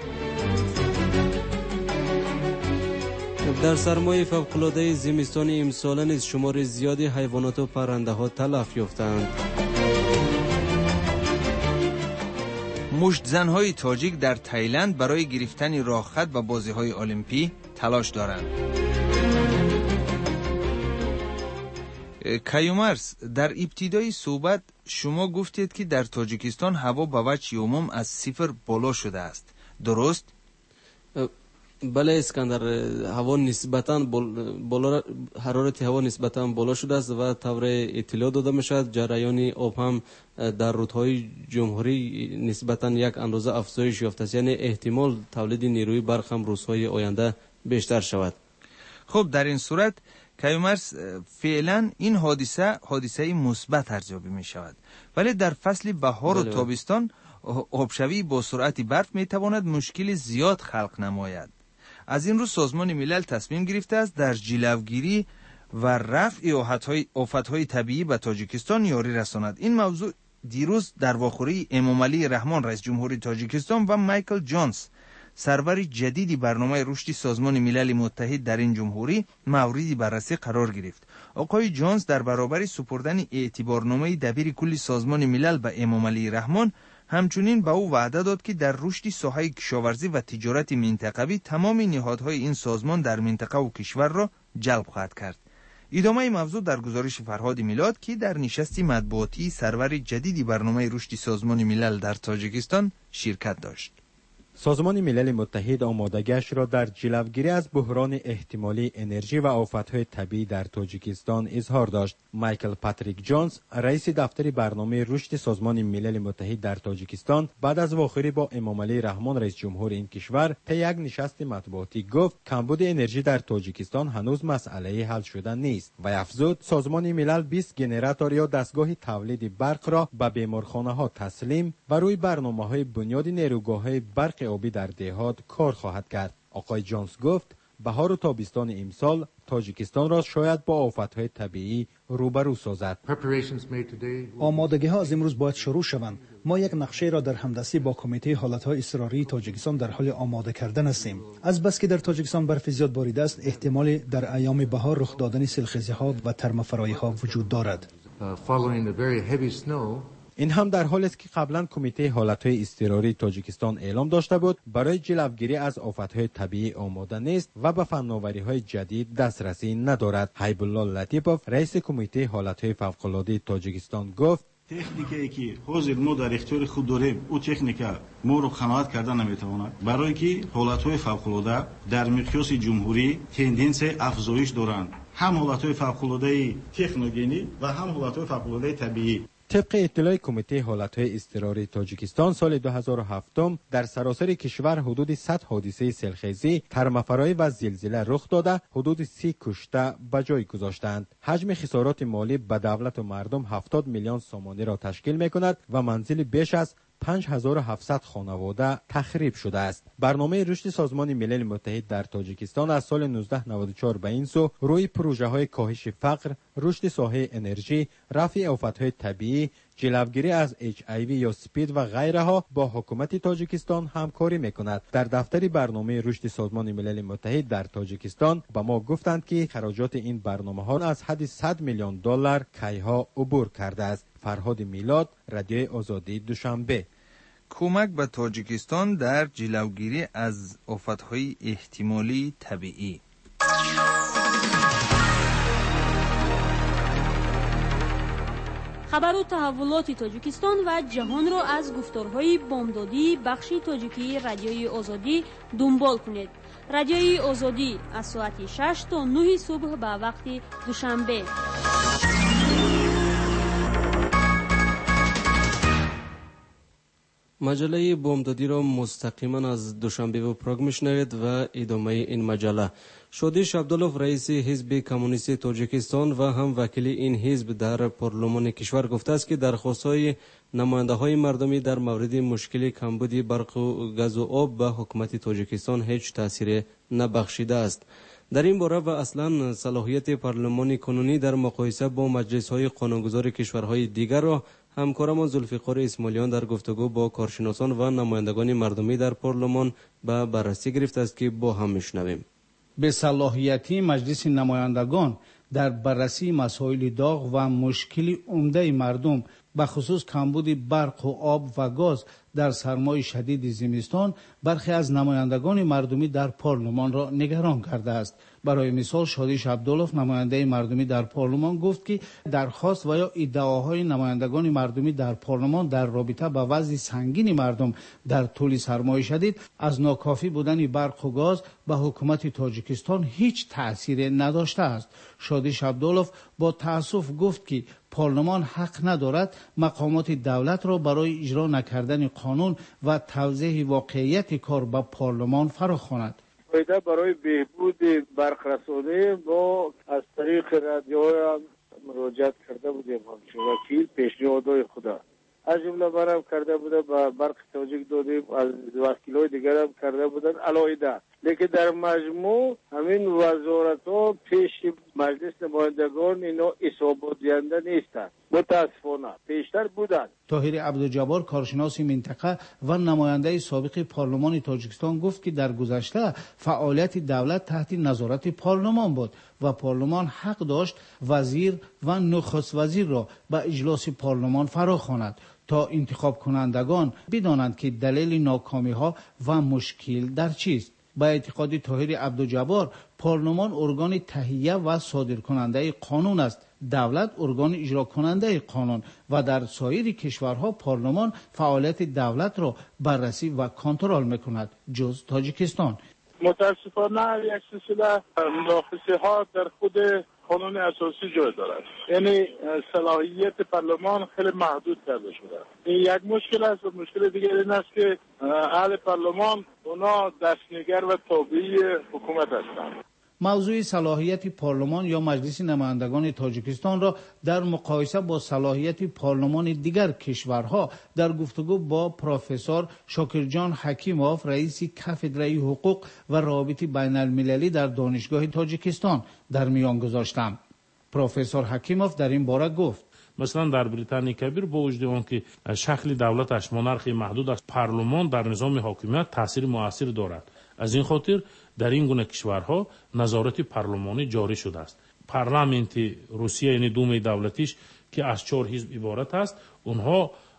در سرمای فوق‌العاده زمستان امسال نیز شمار زیادی حیوانات و پرنده‌ها تلف یافتند. مشت زنهای تاجیک در تایلند برای گرفتن راهخط به بازی‌های المپی تلاش دارند. کیومرس، در ابتدای صحبت شما گفتید که در تاجیکستان هوا به وجه عموم از صفر بالا شده است. درست؟ بله اسکندر، هوا نسبتاً بالا، حرارت هوا نسبتاً بالا شده است و طور اطلاع داده می شود جریان آب هم در رودهای جمهوری نسبتاً یک اندازه افزایش یافته است، یعنی احتمال تولید نیروی برق هم روزهای آینده بیشتر شود. خب در این صورت کیومرس، فعلا این حادثه مثبت ارزیابی می شود، ولی در فصل بهار و تابستان آبشوی با سرعت برف می تواند مشکل زیاد خلق نماید. از این رو سازمان ملل تصمیم گرفته است در جلوگیری و رفع آفت‌های طبیعی به تاجیکستان یاری رساند. این موضوع دیروز در واخوری امام علی رحمان رئیس جمهوری تاجیکستان و مایکل جونز سرور جدیدی برنامه رشد سازمان ملل متحد در این جمهوری موردی بررسی قرار گرفت. آقای جونز در برابر سپردن اعتبارنامه دبیر کل سازمان ملل به امام علی رحمان همچنین به او وعده داد که در رشد ساحه کشاورزی و تجارت منطقوی تمام نهادهای این سازمان در منطقه و کشور را جلب خواهد کرد. ادامه موضوع در گزارش فرهاد میلاد که در نشست مطبوعاتی سرور جدیدی برنامه رشد سازمان ملل در تاجیکستان شرکت داشت. سازمان ملل متحد آمادگیش را در جلوگیری از بحران احتمالی انرژی و آفت‌های طبیعی در تاجیکستان اظهار داشت. مایکل پاتریک جونز، رئیس دفتر برنامه رشد سازمان ملل متحد در تاجیکستان، بعد از واخوری با امام علی رحمان رئیس جمهور این کشور طی یک نشست مطبوعاتی گفت کمبود انرژی در تاجیکستان هنوز مسئله حل شده نیست و افزود سازمان ملل 20 گنراتور یا دستگاه تولید برق را به بیمارخانه‌ها تسلیم و روی برنامه‌های بنیاد نیروگاه‌های برق آبی در دهات کار خواهد کرد. آقای جونز گفت بهار و تابستان امسال تاجیکستان را شاید با آفت‌های طبیعی روبرو سازد. آمادگی‌ها از امروز باید شروع شوند. ما یک نقشه را در همدستی با کمیته حالت‌های اضطراری تاجیکستان در حال آماده کردن هستیم. از بس که در تاجیکستان برف زیاد باریده است، احتمال در ایام بهار رخ دادن سیلخیزی‌ها و ترمه‌فرایی‌ها وجود دارد. این هم در حالی است که قبلا کمیته حالتهای اضطراری تاجیکستان اعلام داشته بود برای جلوگیری از آفتهای طبیعی آماده نیست و به فناوری‌های جدید دسترسی ندارد. حیب الله لطیفوف رئیس کمیته حالتهای فوق‌العاده تاجیکستان گفت تکنیکی که حاضر ما در اختیار خود داریم او تکنیکا ما رو قناعت کردن نمیتواند، برای که حالتهای فوق‌العاده در مقیاس جمهوری تندنسی افزایش دارند، هم حالتهای فوق‌العاده تکنوگنی و هم حالتهای فوق‌العاده طبیعی. طبق اطلاع کمیته حالتهای اضطراری تاجیکستان سال 2007 در سراسر کشور حدود 100 حادثه سیلخیزی، ترمفرایی و زلزله رخ داده، حدود 30 کشته به جای گذاشتند. حجم خسارات مالی به دولت و مردم 70 میلیون سومانی را تشکیل می‌کند و منزل بیش از 5700 خانواده تخریب شده است. برنامه رشد سازمان ملل متحد در تاجیکستان از سال 1994 به این سو روی پروژه‌های کاهش فقر، رشد ساحه انرژی، رفع آفت‌های طبیعی، جلوگیری از HIV یا سپید و غیرها با حکومت تاجیکستان همکاری می‌کند. در دفتر برنامه رشد سازمان ملل متحد در تاجیکستان به ما گفتند که خراجات این برنامه‌ها از حد 100 میلیون دلار کیها عبور کرده است. فرهاد میلاد، رادیوی آزادی، دوشنبه. کمک به تاجیکستان در جلوگیری از آفت‌های احتمالی طبیعی. خبر و تحولات تاجیکستان و جهان را از گفتارهای بامدادی بخش تاجیکی رادیوی آزادی دنبال کنید. رادیوی آزادی از ساعت 6 تا 9 صبح به وقت دوشنبه. مجله بامدادی را مستقیما از دوشنبه و پراگ میشنوید و ادامه این مجله. شادیش عبدالله رئیس حزب کمونیست تاجیکستان و هم وکیل این حزب در پارلمان کشور گفته است که درخواست‌های نماینده‌های مردمی در مورد مشکل کمبود برق و گاز و آب به حکومت تاجیکستان هیچ تاثیر نبخشیده است. در این باره و اصلا صلاحیت پارلمان کنونی در مقایسه با مجلس‌های قانونگذار کشورهای دیگر را همکارمان ذوالفقار اسماعیلیان در گفتگو با کارشناسان و نمایندگان مردمی در پارلمان به بررسی گرفته است که با هم میشنویم. به صلاحیتی مجلس نمایندگان در بررسی مسائل داغ و مشکل عمده مردم به خصوص کمبود برق و آب و گاز در سرمای شدید زمستان برخی از نمایندگان مردمی در پارلمان را نگران کرده است. برای مثال شادیش عبدالله نماینده مردمی در پارلمان گفت که درخواست و یا ادعاهای نمایندگان مردمی در پارلمان در رابطه با وضع سنگین مردم در طول سرمای شدید از ناکافی بودن برق و گاز به حکومت تاجیکستان هیچ تأثیر نداشته است. شادیش عبدالله با تأسف گفت که پارلمان حق ندارد مقامات دولت را برای اجرا نکردن قانون و توضیح واقعیت کار به پارلمان فراخواند. فایده برای بهبود برق رسانی ما از طریق رادیو مراجعت کرده بودیم. وکیل پیشنهادهای خدا از جمله برام کرده بوده با برق تاجیک دادیم، از وکیلای دیگر هم کرده بودن علایده، لیکن در مجموع همین وزارت ها پیش مجلس نمایندگان اینا اصابت دهنده نیستند، متاسفانه پیشتر بودند. طاهر عبدالجبار کارشناس منطقه و نماینده سابق پارلمان تاجیکستان گفت که در گذشته فعالیت دولت تحت نظارت پارلمان بود و پارلمان حق داشت وزیر و نخست وزیر را به اجلاس پارلمان فراخواند تا انتخاب کنندگان بدانند که دلیل ناکامی ها و مشکل در چیست. با اعتقاد طاهر عبدالجبار پارلمان ارگان تهیه و صادر کننده قانون است، دولت ارگان اجرا کننده قانون و در سایر کشورها پارلمان فعالیت دولت را بررسی و کنترل میکند جز تاجیکستان. متاسفانه یک سلسله مناقشه ها در خود قانون اساسی جای دارد، یعنی صلاحیت پارلمان خیلی محدود کرده شده. این یک مشکل است و مشکل دیگر این است که اهل پارلمان اونا دستنگر و تابع حکومت هستند. موضوع صلاحیت پارلمان یا مجلس نمایندگان تاجیکستان را در مقایسه با صلاحیت پارلمان دیگر کشورها در گفتگو با پروفسور شاکرجان حکیموف رئیس کافدره حقوق و روابط بین المللی در دانشگاه تاجیکستان در میان گذاشتم. پروفسور حکیموف در این باره گفت مثلا در بریتانیا کبیر با وجود آنکه شکل دولتش مونارخی محدود است، پارلمان در نظام حاکمیت تاثیر مؤثر دارد. از این خاطر در این گونه کشورها نظارت پارلمانی جاری شده است. پارلمانت روسیه یعنی دومه دولتیش که از 4 حزب عبارت است، اونها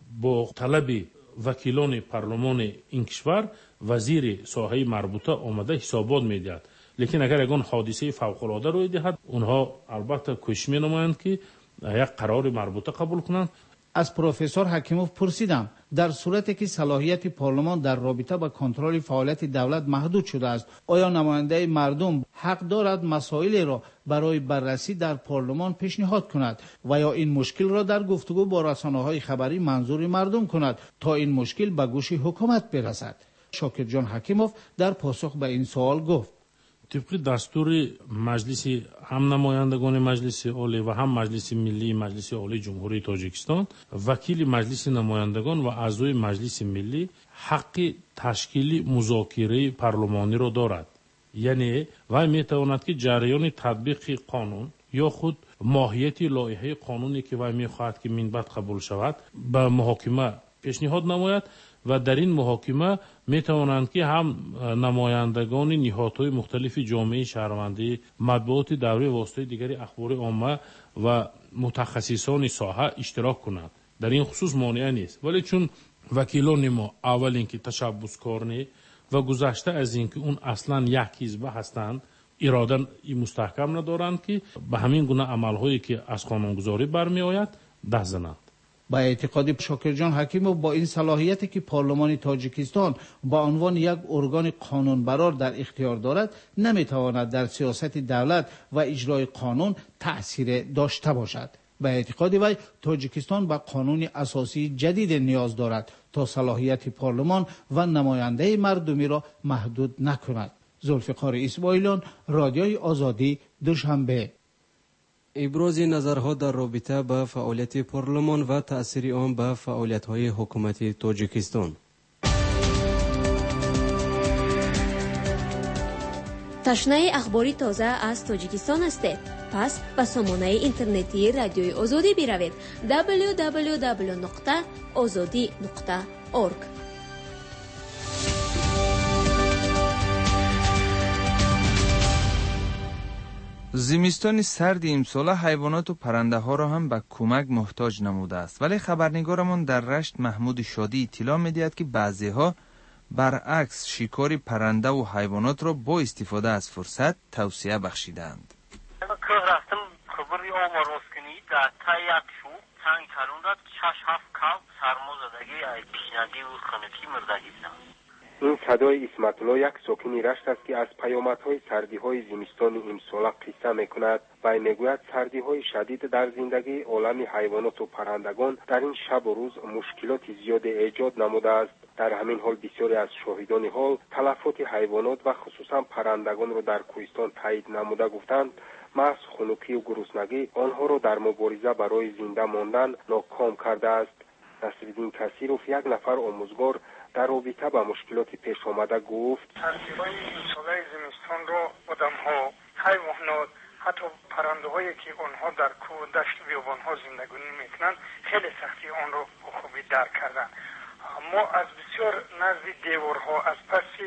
با طلب وکیلان پارلمان این کشور وزیر ساحه مربوطه آمده حسابات میدهد. لیکن اگر یگان حادثه فوق العاده روی دهد اونها البته کوشش می‌نمایند که یک قرار مربوطه قبول کنند. از پروفسور حکیموف پرسیدم در صورتی که صلاحیت پارلمان در رابطه با کنترل فعالیت دولت محدود شده است، آیا نماینده مردم حق دارد مسائلی را برای بررسی در پارلمان پیشنهاد کند و یا این مشکل را در گفتگو با رسانه‌های خبری منظور مردم کند تا این مشکل به گوش حکومت برسد؟ شاکر جان حکیموف در پاسخ به این سوال گفت: طبق دستور مجلس هم نمایندگان مجلس عالی و هم مجلس ملی مجلس عالی جمهوری تاجیکستان، وکیل مجلس نمایندگان و اعضای مجلس ملی حق تشکیل مذاکره پارلمانی را دارد. یعنی وی میتواند که جریان تطبیق قانون یا خود ماهیت لایحه قانونی که وی میخواهد که من بعد قبول شود به محاکمه پیشنهاد نماید و در این محاکمه می توانند که هم نمایندگان نهادهای مختلف جامعه شهروندی، مطبوعات دوره و واسطه دیگری اخبار عامه و متخصصان ساحه اشتراک کنند. در این خصوص مانع نیست. ولی چون وکیلان ما اول اینکه تشبثکار و گذشته از اینکه اون اصلا یک حزب هستند، اراده مستحکم ندارند که به همین گونه عملهایی که از قانونگذاری برمی آید دست زنند. با اعتقاد شاکر جان حکیموف با این صلاحیتی که پارلمان تاجیکستان با عنوان یک ارگان قانونبرار در اختیار دارد نمیتواند در سیاست دولت و اجرای قانون تأثیر داشته باشد. با اعتقاد وی تاجیکستان به قانون اساسی جدید نیاز دارد تا صلاحیت پارلمان و نماینده مردمی را محدود نکند. ذوالفقار اسماعیلیان، رادیوی آزادی، دوشنبه. ابراز نظرها در رابطه با فعالیت پارلمان و تأثیر آن به فعالیت‌های حکومت تاجیکستان. تشنه اخباری تازه از تاجیکستان هستید؟ پس به سامانه اینترنتی رادیوی آزادی بروید www.azadi.org. زمستان سرد امسال حیوانات و پرنده ها را هم به کمک محتاج نموده است، ولی خبرنگارمان در رشت محمود شادی اطلاع می‌دهد که بعضی ها برعکس شکار پرنده و حیوانات را با استفاده از فرصت توسعه بخشیدند. که رفتم خبری آمار مسکنی در تا یک شو چند کلون را 6-7 کب سرما زدگی پیشنگی و خنکی مردگی بودند. این صدای اسمت الله یک ساکن رشت است که از پیامدهای سردی‌های زمستان امسال قصه می‌کند و می‌گوید سردی‌های شدید در زندگی عالم حیوانات و پرندگان در این شب و روز مشکلات زیاد ایجاد نموده است. در همین حال بسیاری از شاهدان حال تلفات حیوانات و خصوصا پرندگان را در کوهستان تایید نموده گفتند محض خنکی و گرسنگی آنها را در مبارزه برای زنده ماندن ناکام کرده است. نصرالدین کثیروف، یک نفر آموزگار، در رابطه با مشکلات پیش آمده گفت: سردی‌های امساله زمستان را آدم‌ها، حیوانات، حتی پرنده‌هایی که آنها در کوه و دشت و بیابان‌ها زندگی می‌کنند خیلی سختی آن را به خوبی درک کردند. ما از بسیار نزدیک دیوارها از پس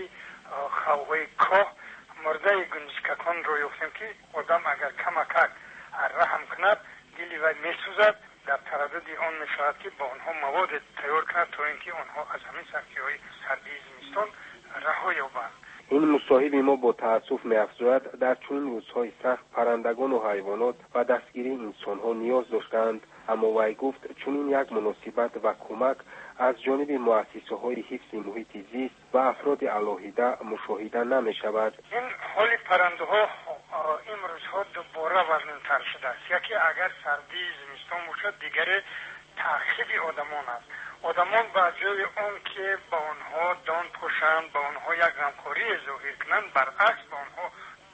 خوهای کاه مرده گنجشککان را یافتیم که آدم اگر کمک رحم کند دلی وی می‌سوزد. در تردد آن می‌شود که با آنها مواد تیار کند تا اینکه آنها از همین سختی‌های سردی زمستان رها یابند. این مصاحب ما با تأسف می‌افزاید در چنین روزهای سخت پرندگان و حیوانات و دستگیری انسان‌ها نیاز داشتند، اما وی گفت چنین یک مناسبت و کمک از جانب مؤسسه‌های حفظ محیط زیست و افراد علاهیده مشاهده نمی‌شود. این حال پرنده‌ها این روزها دوباره وزن‌تر شده است. یکی اگر سردی زمستان باشد، دیگر تعقیب آدمان است. آدمان با جای آن که با آنها دان پوشند، با آنها یک غمخوری ظاهر کنند، برعکس با آنها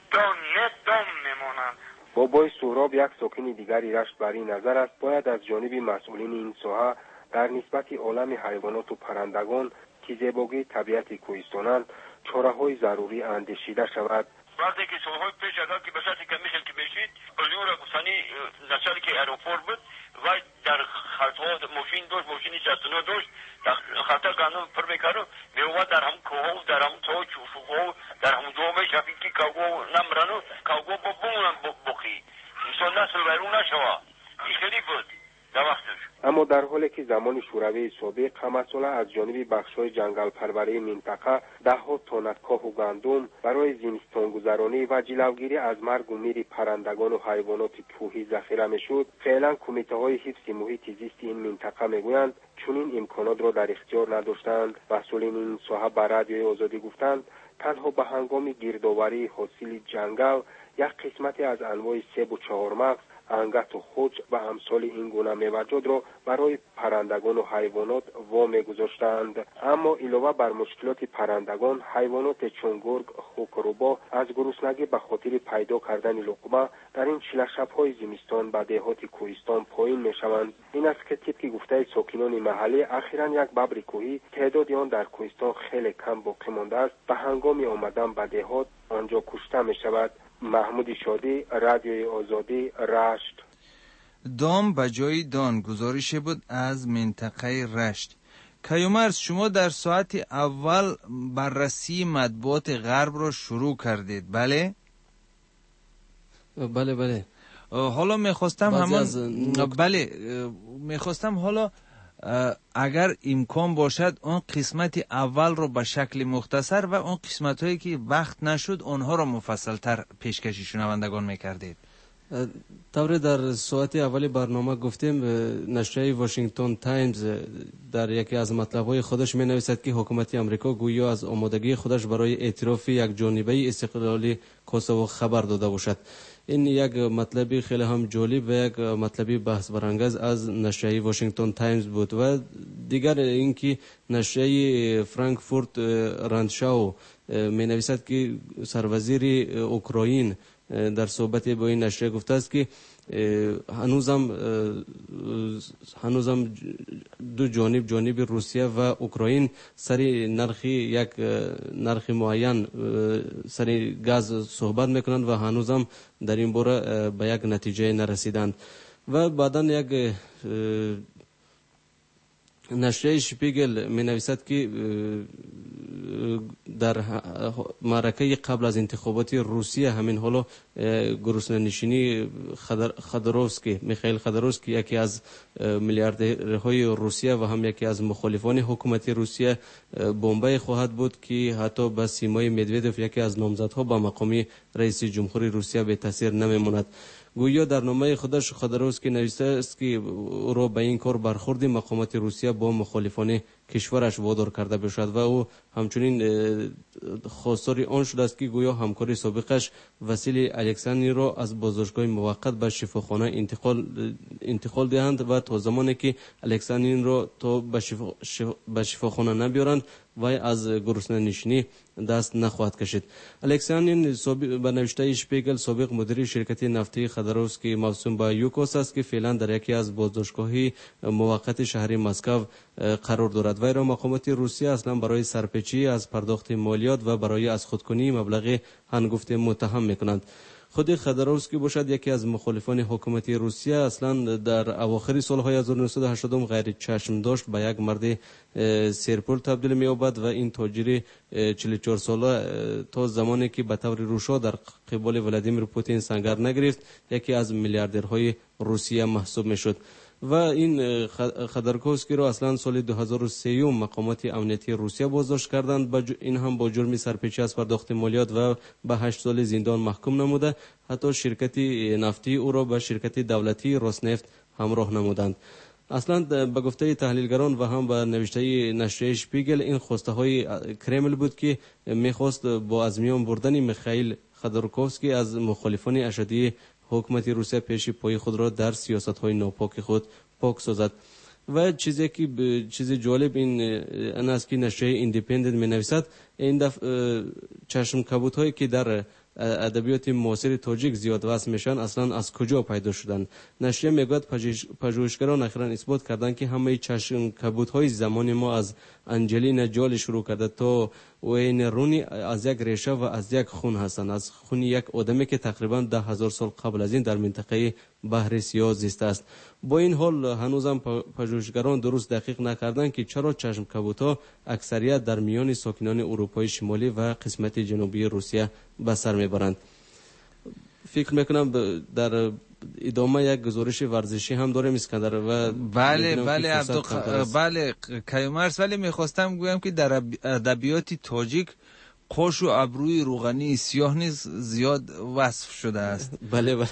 دان میمانند. بابای سهراب، یک ساکن دیگری رشت، بر این نظر است باید از جانب مسئولین این ساحه در نسبت عالم حیوانات و پرندگان که زیبایی طبیعت کوهستانند چاره‌های ضروری اندیشیده شود. وقتی که سالهای پیش از که بساتی که میشل که بشید الیور گفتنی نسالی که ایروپور بود و در خطا ماشین داشت، ماشینی 69 داشت، در خطا گندم پر میکردم میومد در هم کوها و در هم تا چوشوها و در هم جامعه شفید که کوگو نمرن و کوگو با بمونن بخی انسان نسل بیرون نشوه. این خیلی بود در وقتش. اما در حالی که زمان شوروی سابق مسئول از جانب بخش‌های جنگل پروری منطقه ده‌ها تن کاه و گندم برای زمستان گذرانی و جلوگیری از مرگ و میر پرندگان و حیوانات کوهی ذخیره می‌شد، فعلا کمیته‌های حفظ محیط زیست این منطقه می‌گویند چنین امکانات را در اختیار نداشتند. مسئولین این ساحه به رادیوی آزادی گفتند تنها به هنگام گردآوری حاصل جنگل یک قسمتی از انواع سیب و چهارمغز، انگت و خوج و امثال این گونه میوه‌جات را برای پرندگان و حیوانات وامی گذاشتند. اما علاوه بر مشکلات پرندگان، حیوانات چون گرگ، خوک و روباه از گرسنگی به خاطر پیدا کردن لقمه در این چله شب‌های زمستان به دهات کوهستان پایین میشوند. این است که طبق گفته ساکنان محلی اخیراً یک ببر کوهی تعداد آن در کوهستان خیلی کم باقی مانده است، به هنگام آمدن به دهات آنجا کشته میشود. محمود شادی، رادیوی آزادی، رشت. دام به جای دان گزارش بود از منطقه رشت. کیومرز، شما در ساعت اول بررسی مطبوعات غرب را شروع کردید، بله؟ بله. حالا میخواستم حالا اگر امکان باشد اون قسمت اول رو به شکل مختصر و اون قسمت هایی که وقت نشد اونها رو مفصل تر پیشکشی شنوندگان میکردید. طور در ساعت اولی برنامه گفتیم نشریه واشنگتن تایمز در یکی از مطلب‌های خودش می نویسد که حکومت امریکا گویا از آمادگی خودش برای اعتراف یک جانبه استقلالی کوسوو خبر داده باشد. این یک مطلبی خیلی هم جالب و یک مطلبی بحث برانگیز از نشریه واشنگتن تایمز بود. و دیگر اینکه نشریه فرانکفورت راندشاو می نویسد که سروزیر اوکراین در صحبت با این نشریه گفته است که هنوزم دو جانب روسیه و اوکراین سری نرخ معین سری گاز صحبت میکنند و هنوزم در این باره به یک نتیجه نرسیدند. و بعدا یک نشریه شپیگل می نویسد که در معرکه قبل از انتخابات روسیه همین حالا گرسنه‌نشینی میخائیل خودروفسکی یکی از میلیاردرهای روسیه و هم یکی از مخالفان حکومت روسیه بمبئی خواهد بود که حتی به سیمای مدودوف یکی از نامزدها به مقام رئیس جمهوری روسیه به تاثیر نمیماند. گویا در نامه خودش خودروفسکی نوشته است که او را به این کار برخورد مقامات روسیه با مخالفان کشورش وادار کرده باشد و او همچنین خواستار آن شده است که گویا همکار سابقش وسیلی الکساندری را از بازداشتگاه موقت به شفاخانه انتقال دهند و تا زمانی که الکساندری را به شفاخانه نبیارند و از گرسنه‌نشینی دست نخواهد کشید. الکساندری به نوشته شپیگل سابق مدیر شرکت نفتی خودروفسکی موسوم به یوکوس است که فعلا در یکی از بازداشتگاه‌های موقت شهر مسکو قرار دارد. وی را مقامات روسیه اصلا برای سرپیچی از پرداخت مالیات و برای از خودکنی مبلغ هنگفت متهم میکنند. خود خودروفسکی باشد یکی از مخالفان حکومت روسیه اصلا در اواخر سالهای 1980 غیر چشم داشت به یک مرد سرپول تبدیل می‌یابد و این تاجر 44 ساله تا زمانی که به طور روشا در قبال ولادیمیر پوتین سنگر نگرفت یکی از میلیاردرهای روسیه محسوب میشد. و این خودروفسکی را اصلا سال 2003 مقامات امنیتی روسیه بازداشت کردند. این هم با جرم سرپیچی از پرداخت مالیات و به 8 سال زندان محکوم نموده. حتی شرکت نفتی او را به شرکت دولتی روسنفت همراه نمودند. اصلا به گفته تحلیلگران و هم به نوشته نشریه شپیگل این خواسته های کرمل بود که میخواست با از میان بردن میخائیل خودروفسکی از مخالفان اشدی حکومت روسیه پیش پای خود را در سیاست‌های ناپاک خود پاک سازد. و چیز جالب این است که نشریه ایندیپندنت می‌نویسد این دفعه چشم کبودهایی که در ادبیات معاصر تاجیک زیاد واسه میشن اصلا از کجا پیدا شدن. نشریه میگوید پژوهشگران اخیراً اثبات کردند که همه چشم کبودهای زمان ما از انجلینا جولی شروع کرده تا وین رونی از یک ریشه و از یک خون هستند، از خون یک آدمی که تقریبا 10,000 سال قبل از این در منطقه بحر سیاه زیسته است. با این حال هنوزم پژوهشگران درست دقیق نکردند که چرا چشم کبودها اکثریت در میان ساکنان اروپای شمالی و قسمت جنوبی روسیه به سر میبرند. فکر میکنم در ادامه یک گزارش ورزشی هم داریم اسکندر و بله کیومرث، ولی میخواستم گویم که در ادبیات تاجیک قاش و ابروی روغنی سیاه نیز زیاد وصف شده است. بله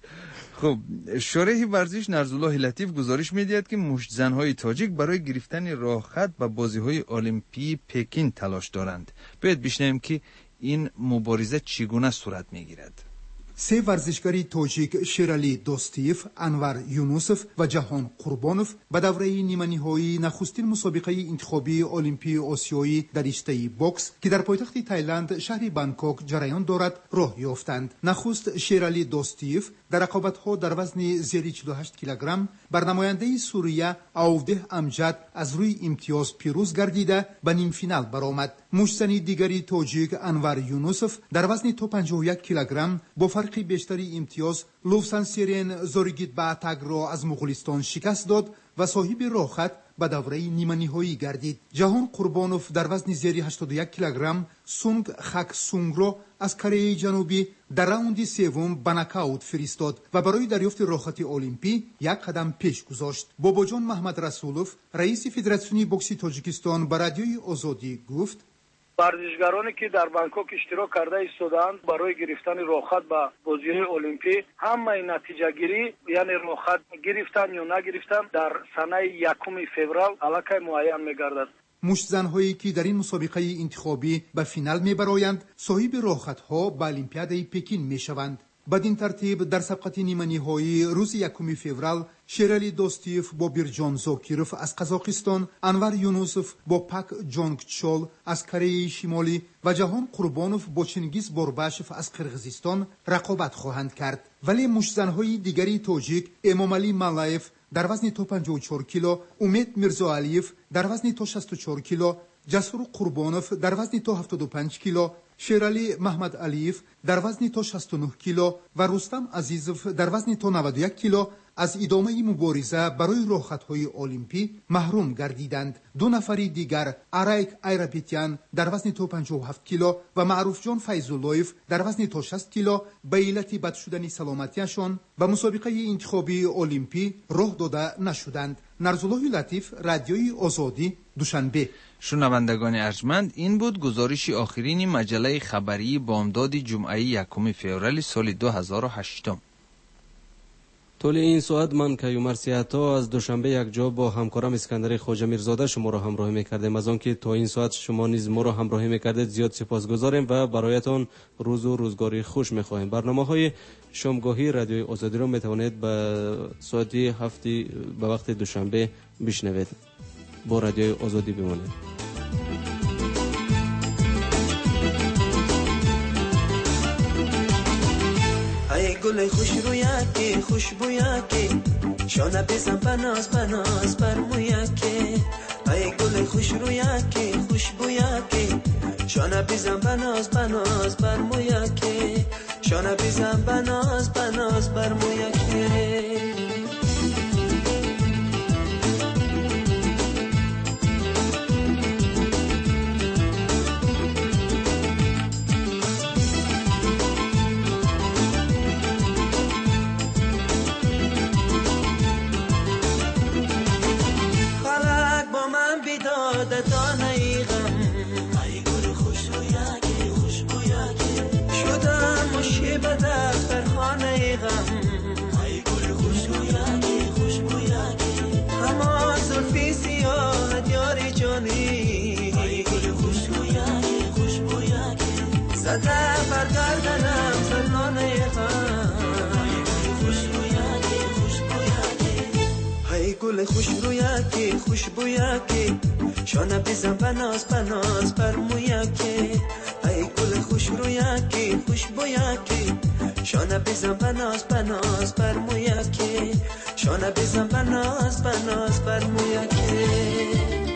خب شارح ورزش نرزالله لطیف گزارش می‌دهد که مشت زن‌های تاجیک برای گرفتن راه‌خط به بازی‌های المپی پکین تلاش دارند. باید بشنویم که این مبارزه چگونه صورت می‌گیرد. سه ورزشکاری تاجیک شیرالی دوستیف، انور یونوسف و جهان قربانوف به دوره نیمه‌نهایی نخستین مسابقه انتخابی المپی آسیایی در رشته بوکس که در پایتخت تایلند شهر بانکوک جریان دارد راه یافتند. نخست شیرالی دوستیف در رقابت‌ها در وزن زیر 48 کیلوگرم بر نماینده سوریه اوده امجد از روی امتیاز پیروز گردیده به نیم فینال برآمد. مشتزن دیگری تاجیک انور یونوسف در وزن تا 51 کیلوگرم با فرق بیشتری امتیاز لوفسان سیرین زورگیت باتگ را از مغولستان شکست داد و صاحب راهخط به دوره نیمه نهایی گردید. جهان قربانوف در وزن زیر 81 کیلوگرم سونگ خاک سونگ را از کره جنوبی در راوند سوم به ناکاوت فرستاد و برای دریافت راهخط المپی یک قدم پیش گذاشت. باباجان محمد رسولوف رئیس فدراسیون بوکس تاجیکستان به رادیوی آزادی گفت: ورزشکارانی که در بانکوک اشتراک کرده ایستادند برای گرفتن راهخط به بازی‌های المپی همه نتیجه گیری یعنی راهخط گرفتن یا نگرفتن در سنه 1 فوریه علاقه معین می‌گردد. مشتزن‌هایی که در این مسابقه انتخابی به فینال می‌برآیند صاحب راهخط‌ها به المپیاد پکین می‌شوند. بدین ترتیب در سبقت نیمه نهایی روز 1 فوریه شیرالی دوستیف با بیرجان زاکیروف از قزاقستان، انور یونوسف با پاک جونگچول از کره شمالی و جهان قربانوف با چنگیز بورباشف از قرغیزستان رقابت خواهند کرد. ولی مشتزن‌های دیگری تاجیک امامعلی مالایف در وزن تا 54 کیلو، امید میرزاعلیف در وزن تا 64 کیلو، جسور قربانوف در وزن تا 75 کیلو، شیرالی محمد علیف در وزن تا 69 کیلو و رستم عزیزوف در وزن تا 91 کیلو از ادامه مبارزه برای راهخط‌های المپی محروم گردیدند. دو نفر دیگر آرایک ایرابیتیان در وزن تا 57 کیلو و معروف جان فیض‌اللهیف در وزن تا 60 کیلو به علت بد شدن سلامتیشان به مسابقه انتخابی المپی راه داده نشدند. نرزالله لطیف، رادیوی آزادی، دوشنبه. شنوندگان ارجمند، این بود گزارش آخرین مجله خبری بامداد جمعه 1 فوریه سال 2008. طول این ساعت من کیومرث عطا از دوشنبه یک جا با همکارم اسکندر خواجه میرزاده شما را همراهی میکردیم. از آنکه تا این ساعت شما نیز ما را همراهی میکردید زیاد سپاسگزاریم و برایتان روز و روزگاری خوش میخواهیم. برنامه‌های شامگاهی رادیوی آزادی را میتوانید به ساعت 7 به وقت دوشنبه بشنوید. با رادیوی آزادی بمانید. ای گل خوش رویکی خوشبویکی شانه بزن بناز بناز بر مویکی. ای گل خوش رویکی خوشبویکی شانه بزن بناز بناز بر مویکی. شانه بزن بناز بناز بر مویکی. زده برگردنم زنانه غم. ای گل خوش رویکی خوشبویکی شانه بزن بناز بناز بر مویکی. ای گل خوش رویکی خوشبویکی شانه بزن بناز بناز بر مویکی. شانه بزن بناز بناز بر مویکی.